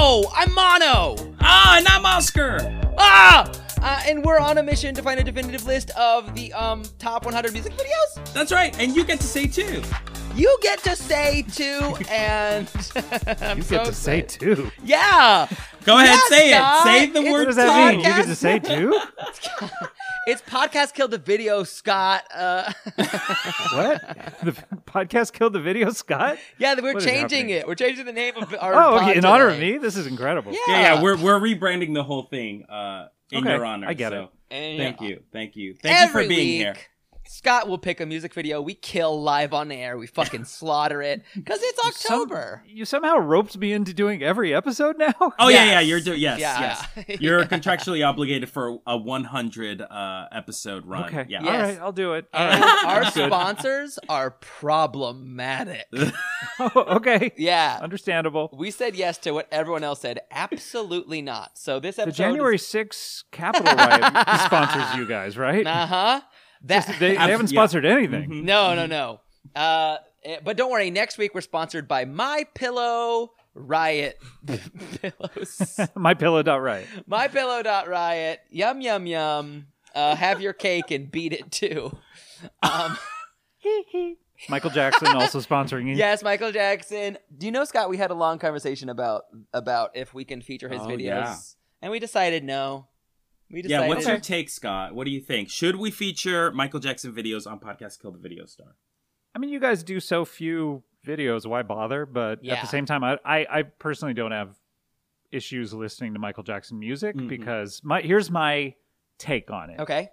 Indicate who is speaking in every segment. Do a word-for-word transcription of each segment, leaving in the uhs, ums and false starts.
Speaker 1: No, I'm Mono.
Speaker 2: Ah, and I'm Oscar.
Speaker 1: Ah, uh, and we're on a mission to find a definitive list of the um top one hundred music videos.
Speaker 2: That's right, and you get to say two.
Speaker 1: You get to say two, and I'm
Speaker 3: You
Speaker 1: so
Speaker 3: get to say
Speaker 1: excited.
Speaker 3: two.
Speaker 1: Yeah.
Speaker 2: Go ahead,
Speaker 1: Yeah,
Speaker 2: say
Speaker 1: Scott.
Speaker 2: it. Say the
Speaker 1: It's
Speaker 2: word.
Speaker 3: What does that mean? You
Speaker 1: podcast.
Speaker 3: get to say two?
Speaker 1: It's Podcast Killed the Video, Scott. Uh,
Speaker 3: What? The podcast killed the video, Scott?
Speaker 1: yeah, we're
Speaker 3: What is
Speaker 1: changing
Speaker 3: happening?
Speaker 1: it. We're changing the name of our
Speaker 3: Oh,
Speaker 1: pod
Speaker 3: okay. In honor of
Speaker 1: today.
Speaker 3: me? This is incredible.
Speaker 1: Yeah.
Speaker 2: Yeah, yeah, we're we're rebranding the whole thing uh, in
Speaker 3: Okay,
Speaker 2: your honor.
Speaker 3: I get
Speaker 2: so
Speaker 3: it.
Speaker 1: And
Speaker 2: Thank
Speaker 1: yeah.
Speaker 2: you, thank you, thank
Speaker 1: Every
Speaker 2: you for being
Speaker 1: week,
Speaker 2: here.
Speaker 1: Scott will pick a music video. We kill live on air. We fucking slaughter it because it's
Speaker 3: Some-
Speaker 1: October.
Speaker 3: you somehow roped me into doing every episode now?
Speaker 2: Oh yeah,
Speaker 1: Yes.
Speaker 2: yeah, you're doing yes,
Speaker 1: Yeah.
Speaker 2: yes. You're contractually obligated for a one hundred uh, episode run.
Speaker 3: Okay.
Speaker 2: Yeah.
Speaker 1: Yeah.
Speaker 3: All
Speaker 1: Yes.
Speaker 3: right, I'll do it. All
Speaker 1: And
Speaker 3: right.
Speaker 1: our sponsors are problematic.
Speaker 3: Oh, okay.
Speaker 1: Yeah.
Speaker 3: Understandable.
Speaker 1: We said yes to what everyone else said. Absolutely not. So this
Speaker 3: The
Speaker 1: episode
Speaker 3: January sixth Capitol riot sponsors you guys, right?
Speaker 1: Uh huh. That
Speaker 3: They, they haven't
Speaker 2: Yeah.
Speaker 3: sponsored anything.
Speaker 2: Mhm.
Speaker 1: no, no, no. Uh, eh, but don't worry. Next week we're sponsored by My Pillow Riot pillows.
Speaker 3: My pillow dot right.
Speaker 1: My Pillow dot Riot. Yum yum yum. Uh, have your cake and beat it too. Um,
Speaker 3: Michael Jackson also sponsoring you.
Speaker 1: yes, Michael Jackson. Do you know, Scott? We had a long conversation about about if we can feature his
Speaker 2: Oh,
Speaker 1: videos,
Speaker 2: yeah.
Speaker 1: and we decided no. We
Speaker 2: Yeah,
Speaker 1: decided.
Speaker 2: what's your take, Scott? What do you think? Should we feature Michael Jackson videos on Podcast Kill the Video Star?
Speaker 3: I mean, you guys do so few videos. Why bother? But at
Speaker 1: Yeah.
Speaker 3: the same time, I, I, I personally don't have issues listening to Michael Jackson music
Speaker 2: Mhm.
Speaker 3: because my here's my take on it.
Speaker 1: Okay.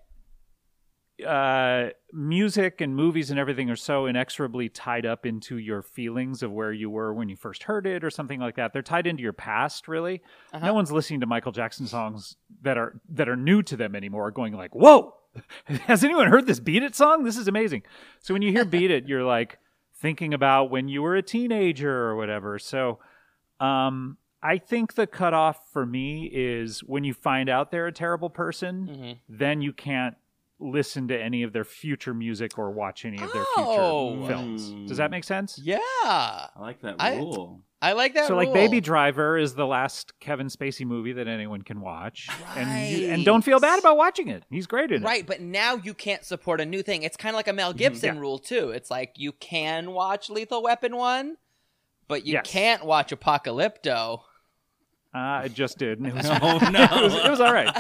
Speaker 3: Uh, music and movies and everything are so inexorably tied up into your feelings of where you were when you first heard it or something like that. They're tied into your past, really.
Speaker 1: Uh-huh.
Speaker 3: No one's listening to Michael Jackson songs that are that are new to them anymore, going like, "Whoa, has anyone heard this Beat It song? This is amazing." So when you hear Beat It, you're like thinking about when you were a teenager or whatever. So um, I think the cutoff for me is when you find out they're a terrible person,
Speaker 1: Mhm.
Speaker 3: then you can't listen to any of their future music or watch any of their
Speaker 1: Oh.
Speaker 3: future films.
Speaker 2: Mm.
Speaker 3: Does that make sense?
Speaker 1: Yeah,
Speaker 2: I like that
Speaker 1: I-
Speaker 2: rule.
Speaker 1: I like that.
Speaker 3: So, like,
Speaker 1: rule.
Speaker 3: Baby Driver is the last Kevin Spacey movie that anyone can watch, and you, and
Speaker 1: Right.
Speaker 3: don't feel bad about watching it. He's great in it.
Speaker 1: Right, but now you can't support a new thing. It's kind of like a Mel Gibson
Speaker 3: Yeah.
Speaker 1: rule too. It's like you can watch Lethal Weapon one, but you
Speaker 3: Yes.
Speaker 1: can't watch Apocalypto.
Speaker 3: Uh, I just did. And it was,
Speaker 2: Oh
Speaker 3: it
Speaker 2: no!
Speaker 3: was, it was all right.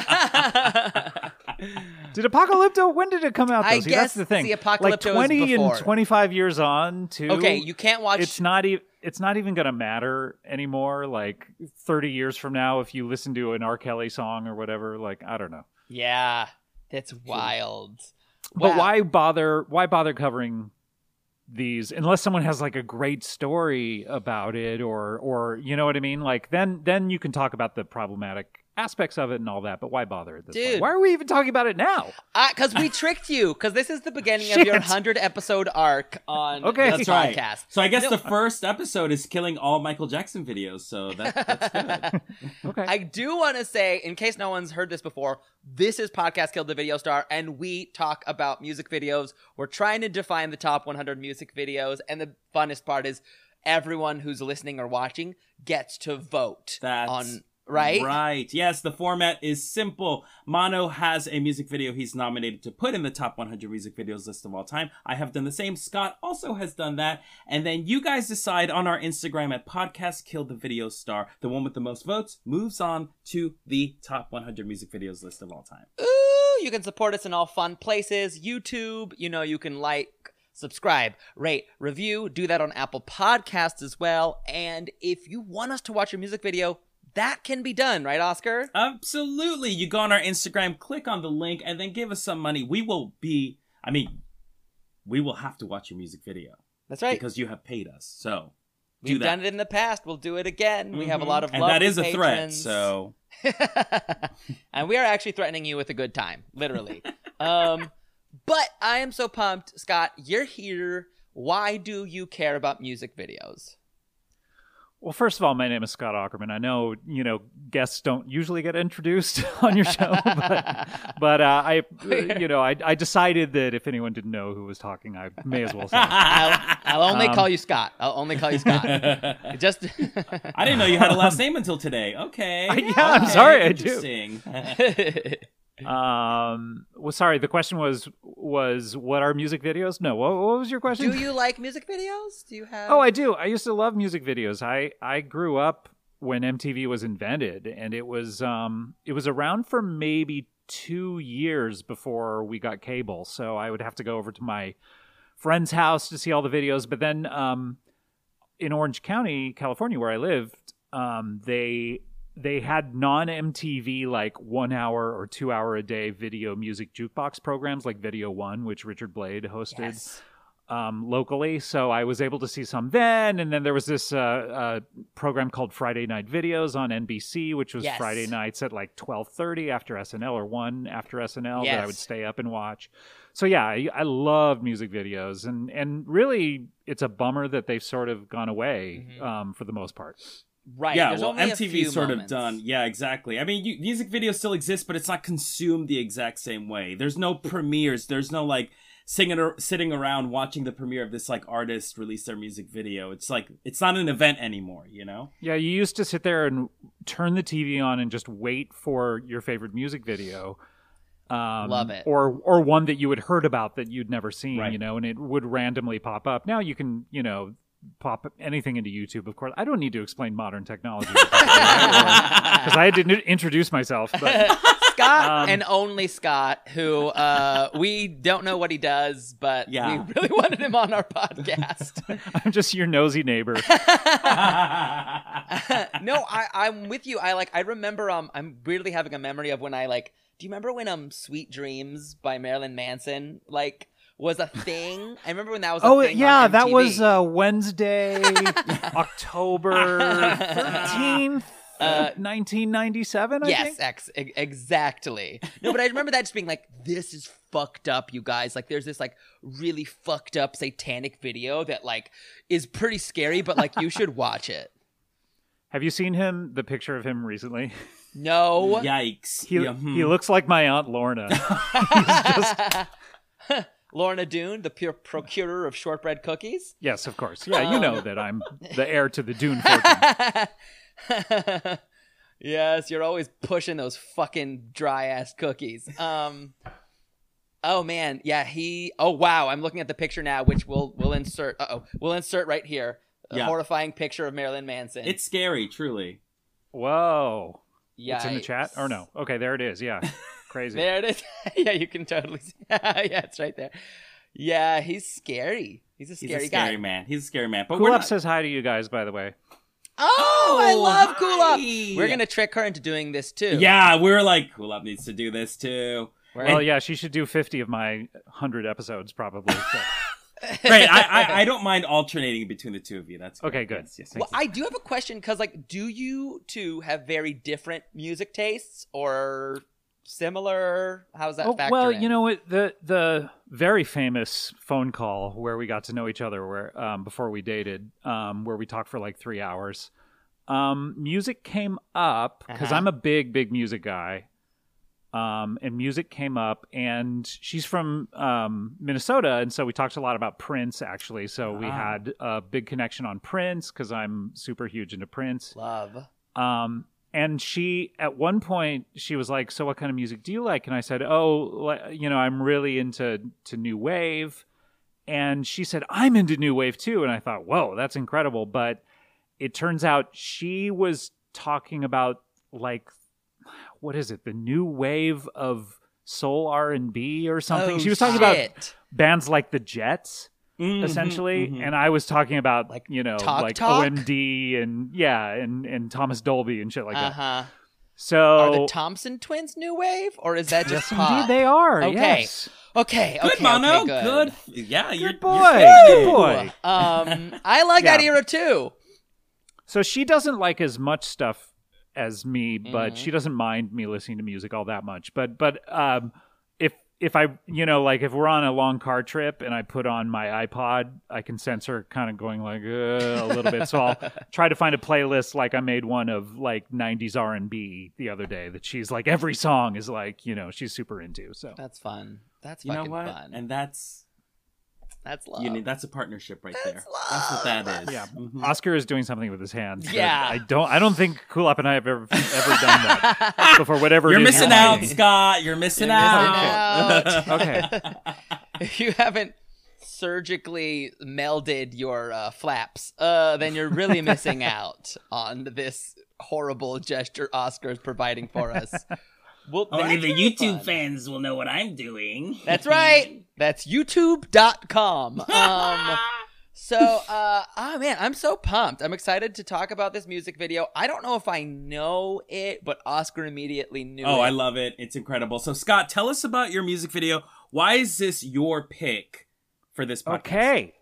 Speaker 3: Did Apocalypto? When did it come out? Though?
Speaker 1: I
Speaker 3: See,
Speaker 1: guess
Speaker 3: that's the thing.
Speaker 1: the
Speaker 3: like
Speaker 1: Apocalypto is
Speaker 3: twenty
Speaker 1: before.
Speaker 3: and twenty-five years on, too.
Speaker 1: Okay, you can't watch.
Speaker 3: It's not even. It's not even going to matter anymore. Like thirty years from now, if you listen to an R. Kelly song or whatever, like I don't know.
Speaker 1: Yeah, that's wild.
Speaker 3: But
Speaker 1: Wow.
Speaker 3: why bother? Why bother covering these unless someone has like a great story about it, or or you know what I mean? Like then then you can talk about the problematic aspects of it and all that. But why bother at this
Speaker 1: Dude.
Speaker 3: point? Why are we even talking about it now?
Speaker 1: Because we tricked you. Because this is the beginning of
Speaker 3: Shit.
Speaker 1: your hundred episode arc on
Speaker 3: Okay.
Speaker 1: this
Speaker 2: That's right.
Speaker 1: podcast.
Speaker 2: So I guess
Speaker 1: No.
Speaker 2: the first episode is killing all Michael Jackson videos. So that, that's good.
Speaker 3: Okay.
Speaker 1: I do want to say, in case no one's heard this before, this is Podcast Killed the Video Star, and we talk about music videos. We're trying to define the top one hundred music videos, and the funnest part is everyone who's listening or watching gets to vote
Speaker 2: That's
Speaker 1: on, right?
Speaker 2: Right. Yes, the format is simple. Mono has a music video he's nominated to put in the top one hundred music videos list of all time. I have done the same. Scott also has done that. And then you guys decide on our Instagram at Podcast Kill the Video Star. The one with the most votes moves on to the top one hundred music videos list of all time.
Speaker 1: Ooh, you can support us in all fun places. YouTube, you know, you can like, subscribe, rate, review, do that on Apple Podcasts as well. And if you want us to watch your music video, that can be done, right, Oscar?
Speaker 2: Absolutely. You go on our Instagram, click on the link, and then give us some money. We will be, I mean, we will have to watch your music video
Speaker 1: That's right.
Speaker 2: because you have paid us. So do
Speaker 1: We've
Speaker 2: that.
Speaker 1: done it in the past. We'll do it again. We have a
Speaker 2: Mhm.
Speaker 1: lot of
Speaker 2: and
Speaker 1: lovely
Speaker 2: that is a threat.
Speaker 1: patrons.
Speaker 2: So
Speaker 1: And we are actually threatening you with a good time, literally. um, but I am so pumped, Scott. You're here. Why do you care about music videos?
Speaker 3: Well, first of all, my name is Scott Aukerman. I know, you know, guests don't usually get introduced on your show, but, but uh, I, you know, I, I decided that if anyone didn't know who was talking, I may as well say it.
Speaker 1: I'll, I'll only
Speaker 3: Um,
Speaker 1: call you Scott. I'll only call you Scott. Just
Speaker 2: I didn't know you had a last name until today. Okay.
Speaker 3: I- yeah, I'm
Speaker 2: Okay,
Speaker 3: sorry, I do.
Speaker 2: interesting.
Speaker 3: Um, well, sorry, the question was, was what are music videos? No, what, what was your question?
Speaker 1: Do you like music videos? Do you have?
Speaker 3: Oh, I do. I used to love music videos. I, I grew up when M T V was invented, and it was um it was around for maybe two years before we got cable. So I would have to go over to my friend's house to see all the videos. But then um in Orange County, California, where I lived, um they they had non-M T V like one hour or two hour a day video music jukebox programs like Video One, which Richard Blade hosted.
Speaker 1: Yes.
Speaker 3: Um, locally, so I was able to see some then, and then there was this uh, uh, program called Friday Night Videos on N B C, which was
Speaker 1: Yes.
Speaker 3: Friday nights at like twelve thirty after S N L or one after S N L that I
Speaker 1: Yes.
Speaker 3: would stay up and watch. So yeah, I, I love music videos, and and really, it's a bummer that they've sort of gone away
Speaker 1: Mhm.
Speaker 3: um, for the most part.
Speaker 1: Right.
Speaker 2: Yeah,
Speaker 1: There's
Speaker 2: well,
Speaker 1: only a
Speaker 2: M T
Speaker 1: few
Speaker 2: V's sort
Speaker 1: moments.
Speaker 2: of done. Yeah, exactly. I mean, you, music videos still exist, but it's not consumed the exact same way. There's no premieres. There's no like singing or sitting around watching the premiere of this like artist release their music video. It's like it's not an event anymore. You know?
Speaker 3: Yeah, you used to sit there and turn the T V on and just wait for your favorite music video. Um,
Speaker 1: Love it.
Speaker 3: Or or one that you had heard about that you'd never seen,
Speaker 2: Right.
Speaker 3: you know, and it would randomly pop up. Now you can, you know, pop anything into YouTube, of course. I don't need to explain modern technology because I had to n- introduce myself. But
Speaker 1: Scott
Speaker 3: Um,
Speaker 1: and only Scott, who uh, we don't know what he does, but
Speaker 2: Yeah.
Speaker 1: we really wanted him on our podcast.
Speaker 3: I'm just your nosy neighbor.
Speaker 1: no, I, I'm with you. I like. I remember. Um, I'm weirdly having a memory of when I like. Do you remember when um, "Sweet Dreams" by Marilyn Manson like was a thing? I remember when that was. A
Speaker 3: Oh
Speaker 1: thing
Speaker 3: yeah,
Speaker 1: on
Speaker 3: that
Speaker 1: M T V.
Speaker 3: was uh, Wednesday, October thirteenth,
Speaker 1: Uh,
Speaker 3: nineteen ninety-seven. I
Speaker 1: Yes,
Speaker 3: think.
Speaker 1: ex- e- exactly. No, but I remember that just being like, this is fucked up, you guys. Like, there's this, like, really fucked up satanic video that, like, is pretty scary, but, like, you should watch it.
Speaker 3: Have you seen him? The picture of him recently.
Speaker 1: No.
Speaker 2: Yikes!
Speaker 3: He
Speaker 2: Yeah, hmm.
Speaker 3: he looks like my aunt Lorna. He's just
Speaker 1: Lorna Doone, the pure procurer of shortbread cookies.
Speaker 3: yes, of course. Yeah, you know that I'm the heir to the Dune fortune.
Speaker 1: Yes, you're always pushing those fucking dry ass cookies. Um Oh man, yeah, he oh wow, I'm looking at the picture now, which we'll we'll insert uh oh. We'll insert right here. A
Speaker 2: Yeah.
Speaker 1: horrifying picture of Marilyn Manson.
Speaker 2: It's scary, truly.
Speaker 3: Whoa.
Speaker 1: yeah,
Speaker 3: It's in the chat? Or no? Okay, there it is. Yeah. Crazy.
Speaker 1: There it is. Yeah, you can totally see. Yeah, it's right there. Yeah, he's scary. He's a
Speaker 2: He's
Speaker 1: scary
Speaker 2: a scary
Speaker 1: guy.
Speaker 2: man. He's a scary man. But
Speaker 3: Cool
Speaker 2: we're
Speaker 3: Up
Speaker 2: not...
Speaker 3: says hi to you guys, by the way.
Speaker 1: Oh, I
Speaker 2: Oh,
Speaker 1: love Cool Up.
Speaker 2: hi.
Speaker 1: We're gonna trick her into doing this too.
Speaker 2: Yeah, we were like, Cool Up needs to do this too.
Speaker 1: We're-
Speaker 3: Well, yeah, she should do fifty of my one hundred episodes, probably. So.
Speaker 2: Great. I, I I don't mind alternating between the two of you. That's
Speaker 3: Okay,
Speaker 2: great.
Speaker 3: good.
Speaker 2: Yes, yes,
Speaker 1: Well,
Speaker 2: thank you.
Speaker 1: I do have a question because, like, do you two have very different music tastes or similar? How's that
Speaker 3: Oh,
Speaker 1: factor
Speaker 3: well,
Speaker 1: in?
Speaker 3: you know what? The the very famous phone call where we got to know each other, where um, before we dated, um, where we talked for like three hours. Um, music came up because
Speaker 1: Uh-huh.
Speaker 3: I'm a big, big music guy. Um, and music came up, and she's from um, Minnesota, and so we talked a lot about Prince, actually. So we
Speaker 2: Ah.
Speaker 3: had a big connection on Prince because I'm super huge into Prince.
Speaker 1: Love.
Speaker 3: Um, and she, at one point, she was like, "So, what kind of music do you like?" And I said, "Oh, li- you know, I'm really into to new wave." And she said, "I'm into new wave too." And I thought, "Whoa, that's incredible!" But it turns out she was talking about like, what is it? The new wave of soul R and B or something.
Speaker 1: Oh,
Speaker 3: she was talking about
Speaker 1: shit.
Speaker 3: bands like the Jets.
Speaker 2: Mhm,
Speaker 3: Essentially,
Speaker 2: mhm.
Speaker 3: and I was talking about
Speaker 1: Like
Speaker 3: you know
Speaker 1: Talk
Speaker 3: like
Speaker 1: Talk?
Speaker 3: O M D and yeah and and Thomas Dolby and shit like
Speaker 1: Uh
Speaker 3: that.
Speaker 1: huh.
Speaker 3: So
Speaker 1: Are the Thompson twins new wave, or is that just
Speaker 3: yes,
Speaker 1: pop?
Speaker 3: indeed they are.
Speaker 1: Okay.
Speaker 3: Yes.
Speaker 1: Okay.
Speaker 2: Good,
Speaker 1: okay.
Speaker 2: Mono.
Speaker 1: Okay,
Speaker 2: good. Yeah, you're
Speaker 3: Good boy.
Speaker 2: You're killing
Speaker 3: Good
Speaker 2: it.
Speaker 3: boy.
Speaker 1: Um, I like that
Speaker 3: Yeah.
Speaker 1: era too.
Speaker 3: So she doesn't like as much stuff as me, but
Speaker 1: Mhm.
Speaker 3: she doesn't mind me listening to music all that much. But but um, if if I, you know, like if we're on a long car trip and I put on my iPod, I can sense her kind of going like uh, a little bit. So I'll try to find a playlist. Like I made one of like nineties R and B the other day that she's like, every song is like, you know, she's super into. So
Speaker 1: That's fun. That's
Speaker 2: You know
Speaker 1: fucking
Speaker 2: what?
Speaker 1: fun.
Speaker 2: And that's
Speaker 1: That's love.
Speaker 2: you need, that's a partnership right
Speaker 1: That's
Speaker 2: there. That's what that
Speaker 1: love.
Speaker 2: is.
Speaker 3: yeah,
Speaker 2: Mhm.
Speaker 3: Oscar is doing something with his hands. that
Speaker 1: Yeah.
Speaker 3: I don't. I don't think Kulop and I have ever ever done that before. Whatever
Speaker 2: You're
Speaker 3: it is
Speaker 2: missing
Speaker 3: you're
Speaker 2: out,
Speaker 3: hiding.
Speaker 2: Scott. You're missing
Speaker 1: You're
Speaker 2: out.
Speaker 1: missing out.
Speaker 3: Okay.
Speaker 1: If you haven't surgically melded your uh, flaps, uh, then you're really missing out on this horrible gesture Oscar's providing for us. Well,
Speaker 2: Only
Speaker 1: that's
Speaker 2: the
Speaker 1: really
Speaker 2: YouTube
Speaker 1: fun.
Speaker 2: fans will know what I'm doing.
Speaker 1: That's right. That's youtube dot com. Um, so, uh, oh man, I'm so pumped. I'm excited to talk about this music video. I don't know if I know it, but Oscar immediately knew
Speaker 2: Oh,
Speaker 1: it.
Speaker 2: I love it. It's incredible. So, Scott, tell us about your music video. Why is this your pick for this podcast?
Speaker 3: Okay.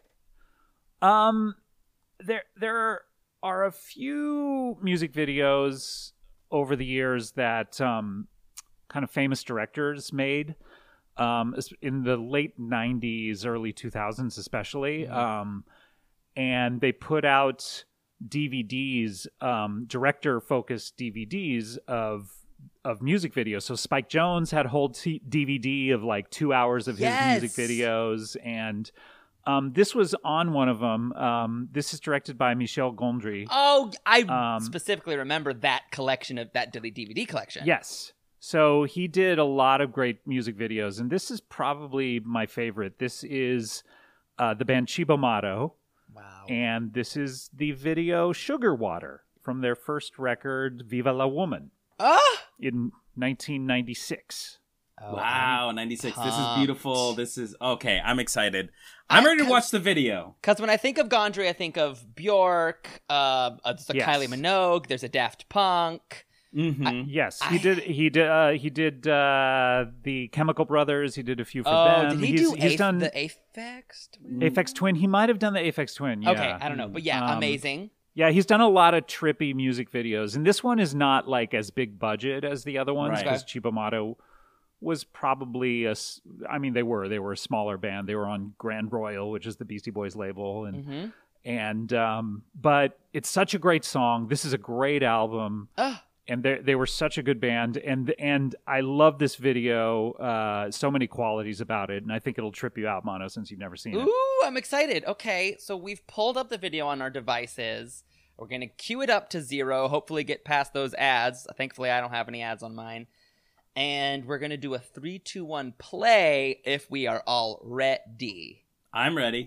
Speaker 3: Um, there there are a few music videos over the years that um, kind of famous directors made. Um, in the late nineties, early two thousands, especially,
Speaker 1: Mhm.
Speaker 3: um, and they put out D V Ds, um, director-focused D V Ds of of music videos. So Spike Jonze had a whole t- D V D of like two hours of
Speaker 1: Yes.
Speaker 3: his music videos, and um, this was on one of them. Um, this is directed by Michel Gondry.
Speaker 1: Oh, I
Speaker 3: Um,
Speaker 1: specifically remember that collection of that D V D collection.
Speaker 3: Yes. So he did a lot of great music videos, and this is probably my favorite. This is uh, the band Chibomado,
Speaker 1: Wow.
Speaker 3: and this is the video Sugar Water from their first record, Viva la Woman,
Speaker 1: Ah!
Speaker 3: in nineteen ninety-six.
Speaker 1: Oh,
Speaker 2: Wow, ninety-six. This is
Speaker 1: pumped.
Speaker 2: beautiful. This is okay. I'm excited. I'm ready to watch the video.
Speaker 1: Because when I think of Gondry, I think of Bjork. Uh, uh, there's a
Speaker 3: Yes.
Speaker 1: Kylie Minogue. There's a Daft Punk.
Speaker 2: Mm-hmm.
Speaker 3: Yes,
Speaker 1: I-
Speaker 3: he did. He did. Uh, he did uh, the Chemical Brothers. He did a few for
Speaker 1: Oh,
Speaker 3: them.
Speaker 1: did he
Speaker 3: he's,
Speaker 1: do
Speaker 3: he's
Speaker 1: Aph-
Speaker 3: done
Speaker 1: the Aphex Twin?
Speaker 3: Aphex Twin. He might have done the Aphex Twin. Yeah.
Speaker 1: Okay, I don't know, but yeah,
Speaker 3: Um,
Speaker 1: amazing.
Speaker 3: Yeah, he's done a lot of trippy music videos, and this one is not like as big budget as the other ones
Speaker 2: Right.
Speaker 3: because Chibomado was probably a. s- I mean, they were they were a smaller band. They were on Grand Royal, which is the Beastie Boys label, and
Speaker 1: Mm-hmm.
Speaker 3: and um, but it's such a great song. This is a great album.
Speaker 1: Ah,
Speaker 3: And they they were such a good band, and and I love this video. Uh, so many qualities about it, and I think it'll trip you out, Mono, since you've never seen it.
Speaker 1: ooh, I'm excited. Okay, so we've pulled up the video on our devices. We're gonna cue it up to zero. Hopefully, get past those ads. Thankfully, I don't have any ads on mine. And we're gonna do a three, two, one play if we are all ready.
Speaker 2: I'm ready.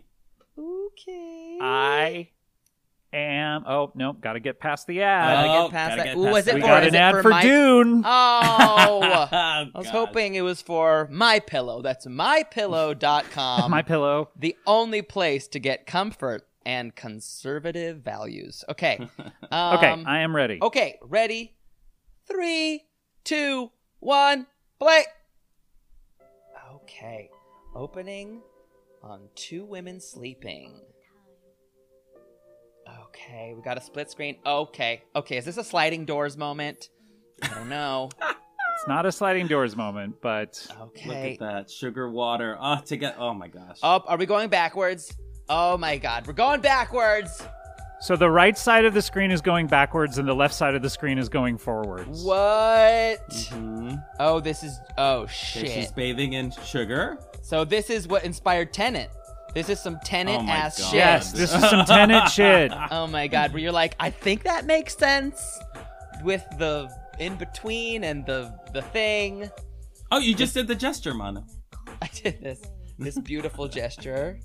Speaker 1: Okay.
Speaker 3: I am. Oh no, got to get past the ad.
Speaker 1: Gotta
Speaker 2: Oh,
Speaker 1: get past
Speaker 2: gotta
Speaker 1: that.
Speaker 2: get
Speaker 1: Ooh,
Speaker 2: past
Speaker 1: was it
Speaker 2: that.
Speaker 3: we
Speaker 1: for?
Speaker 3: got
Speaker 1: is
Speaker 3: an
Speaker 1: it
Speaker 3: ad for
Speaker 1: my-
Speaker 3: Dune.
Speaker 1: Oh. I was
Speaker 2: God.
Speaker 1: hoping it was for My Pillow. That's my pillow dot com.
Speaker 3: My Pillow.
Speaker 1: The only place to get comfort and conservative values. Okay. Um,
Speaker 3: Okay, I am ready.
Speaker 1: okay, ready? Three, two, one, play. Okay. Opening on Two Women Sleeping. Okay, we got a split screen. Okay. Okay, is this a sliding doors moment? I don't know.
Speaker 3: It's not a sliding doors moment, but
Speaker 1: Okay.
Speaker 2: Look at that. Sugar water. Oh, to get. Oh, my gosh.
Speaker 1: Oh, are we going backwards? Oh my god, we're going backwards.
Speaker 3: so the right side of the screen is going backwards, and the left side of the screen is going forwards.
Speaker 1: What?
Speaker 2: Mhm.
Speaker 1: Oh, this is oh
Speaker 2: Okay,
Speaker 1: shit.
Speaker 2: she's bathing in sugar.
Speaker 1: So this is what inspired Tenet. This is some Tenet
Speaker 2: Oh my
Speaker 1: ass
Speaker 2: God.
Speaker 1: shit.
Speaker 3: Yes, this is some Tenet shit.
Speaker 1: Oh my god, where you're like, I think that makes sense with the in between and the the thing.
Speaker 2: Oh, you just did the gesture, Mono.
Speaker 1: I did this this beautiful gesture.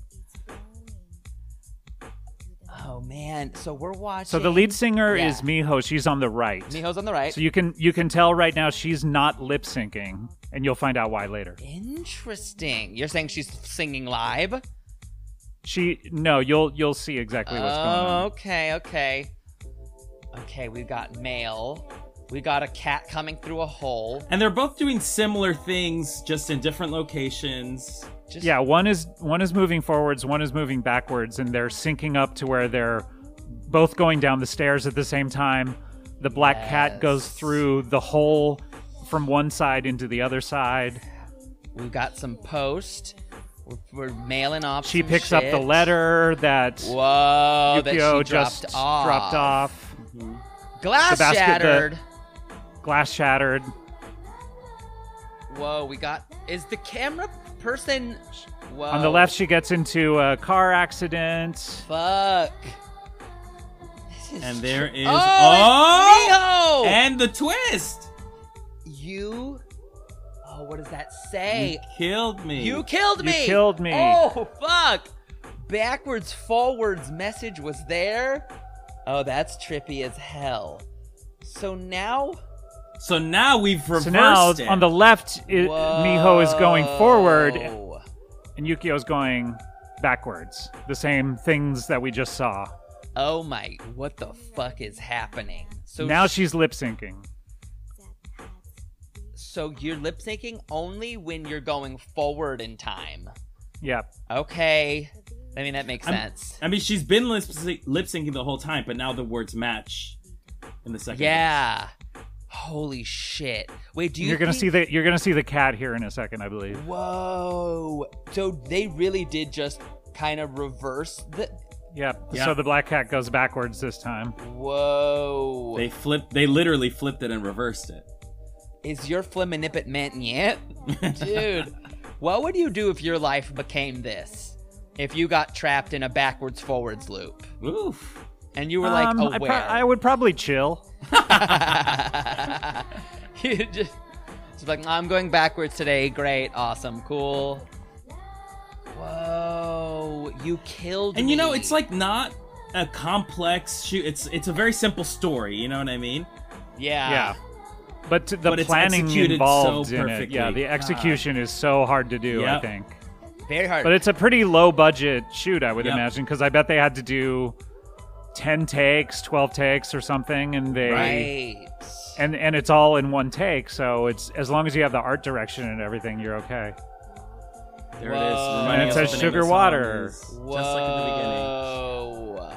Speaker 1: Oh man, so we're watching.
Speaker 3: So the lead singer
Speaker 1: Yeah.
Speaker 3: is Miho. She's on the right.
Speaker 1: Miho's on the right.
Speaker 3: So you can you can tell right now she's not lip syncing, and you'll find out why later.
Speaker 1: Interesting. You're saying she's singing live?
Speaker 3: She no, you'll you'll see exactly what's going
Speaker 1: Oh,
Speaker 3: on.
Speaker 1: okay, okay. Okay, we've got mail. We got a cat coming through a hole.
Speaker 2: And they're both doing similar things, just in different locations.
Speaker 1: Just
Speaker 3: Yeah, one is one is moving forwards, one is moving backwards, and they're syncing up to where they're both going down the stairs at the same time. The black cat goes
Speaker 1: Yes.
Speaker 3: through the hole from one side into the other side.
Speaker 1: We got some post. We're, we're mailing off.
Speaker 3: She
Speaker 1: some
Speaker 3: picks
Speaker 1: shit.
Speaker 3: up the letter that
Speaker 1: Whoa, that she
Speaker 3: Yukio
Speaker 1: dropped
Speaker 3: just
Speaker 1: off.
Speaker 3: dropped off.
Speaker 1: Glass
Speaker 3: The basket-
Speaker 1: shattered.
Speaker 3: the- Glass shattered.
Speaker 1: Whoa, we got. Is the camera person? Whoa.
Speaker 3: On the left, she gets into a car accident.
Speaker 1: Fuck. This is
Speaker 2: And there
Speaker 1: tr-
Speaker 2: is
Speaker 1: Oh, it's Miho!
Speaker 2: and the twist.
Speaker 1: You. Oh, what does that say?
Speaker 2: You killed me.
Speaker 1: You killed
Speaker 3: You
Speaker 1: me.
Speaker 3: killed me.
Speaker 1: Oh, fuck. Backwards, forwards message was there. Oh, that's trippy as hell. So now.
Speaker 2: So now we've reversed
Speaker 3: So now,
Speaker 2: it.
Speaker 3: on the left, it, Miho is going forward,
Speaker 1: Whoa.
Speaker 3: and Yukio's going backwards. The same things that we just saw.
Speaker 1: Oh my, what the fuck is happening? So
Speaker 3: Now
Speaker 1: sh-
Speaker 3: she's lip syncing.
Speaker 1: So you're lip syncing only when you're going forward in time.
Speaker 3: Yep.
Speaker 1: Okay. I mean, that makes
Speaker 2: I'm-
Speaker 1: sense.
Speaker 2: I mean, she's been lip lip syncing the whole time, but now the words match in the second.
Speaker 1: Yeah. Holy shit. Wait, do you
Speaker 3: You're gonna
Speaker 1: think-
Speaker 3: see the you're gonna see the cat here in a second, I believe.
Speaker 1: Whoa. So they really did just kind of reverse the.
Speaker 3: Yep.
Speaker 2: Yeah.
Speaker 3: So the black cat goes backwards this time.
Speaker 1: Whoa.
Speaker 2: They flipped. They literally flipped it and reversed it.
Speaker 1: Is your fliminipit meant yet? Dude, what would you do if your life became this? If you got trapped in a backwards forwards loop
Speaker 2: Oof.
Speaker 1: and you were like
Speaker 3: Um, I,
Speaker 1: aware.
Speaker 3: pro- I would probably chill.
Speaker 1: You just, just like, I'm going backwards today. Great. Awesome. Cool. Whoa. You killed
Speaker 2: And
Speaker 1: me.
Speaker 2: you know, it's like not a complex shoot. It's it's a very simple story. You know what I mean?
Speaker 1: Yeah.
Speaker 3: Yeah. But t- the
Speaker 2: But it's
Speaker 3: planning
Speaker 2: executed
Speaker 3: involved
Speaker 2: so
Speaker 3: in it,
Speaker 2: perfectly.
Speaker 3: yeah, the execution is so hard to do, I
Speaker 2: Yep.
Speaker 3: think.
Speaker 1: Very hard.
Speaker 3: But it's a pretty low budget shoot, I would
Speaker 2: Yep.
Speaker 3: imagine, because I bet they had to do ten takes, twelve takes, or something, and they
Speaker 1: right.
Speaker 3: and and it's all in one take. So it's as long as you have the art direction and everything, you're okay.
Speaker 2: There it is.
Speaker 1: Whoa.
Speaker 2: Reminding
Speaker 3: And it
Speaker 2: us
Speaker 3: says
Speaker 2: what the name of
Speaker 3: sugar
Speaker 2: the song
Speaker 3: water.
Speaker 2: is, Just like at the beginning.
Speaker 1: Whoa.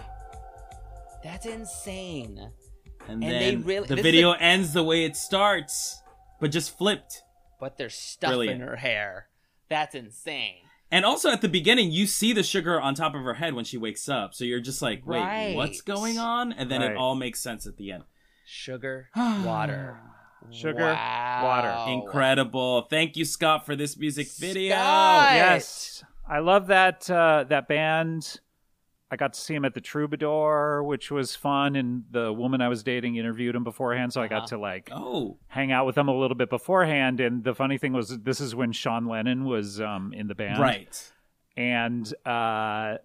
Speaker 1: That's insane.
Speaker 2: And,
Speaker 1: And
Speaker 2: then
Speaker 1: they really-
Speaker 2: the
Speaker 1: this is
Speaker 2: video
Speaker 1: like-
Speaker 2: ends the way it starts, but just flipped.
Speaker 1: But there's stuff
Speaker 2: Brilliant.
Speaker 1: in her hair. That's insane.
Speaker 2: And also at the beginning, you see the sugar on top of her head when she wakes up. So you're just like, wait,
Speaker 1: Right.
Speaker 2: what's going on? And then
Speaker 3: Right.
Speaker 2: it all makes sense at the end.
Speaker 1: Sugar, water.
Speaker 3: Sugar,
Speaker 1: Wow.
Speaker 3: water.
Speaker 2: Incredible. Thank you, Scott, for this music video.
Speaker 1: Scott!
Speaker 3: Yes, I love that uh, that band. I got to see him at the Troubadour, which was fun, and the woman I was dating interviewed him beforehand, so I got
Speaker 1: Uh-huh.
Speaker 3: to like
Speaker 2: Oh,
Speaker 3: hang out with them a little bit beforehand. And the funny thing was, this is when Sean Lennon was um, in the band,
Speaker 2: right.
Speaker 3: and uh,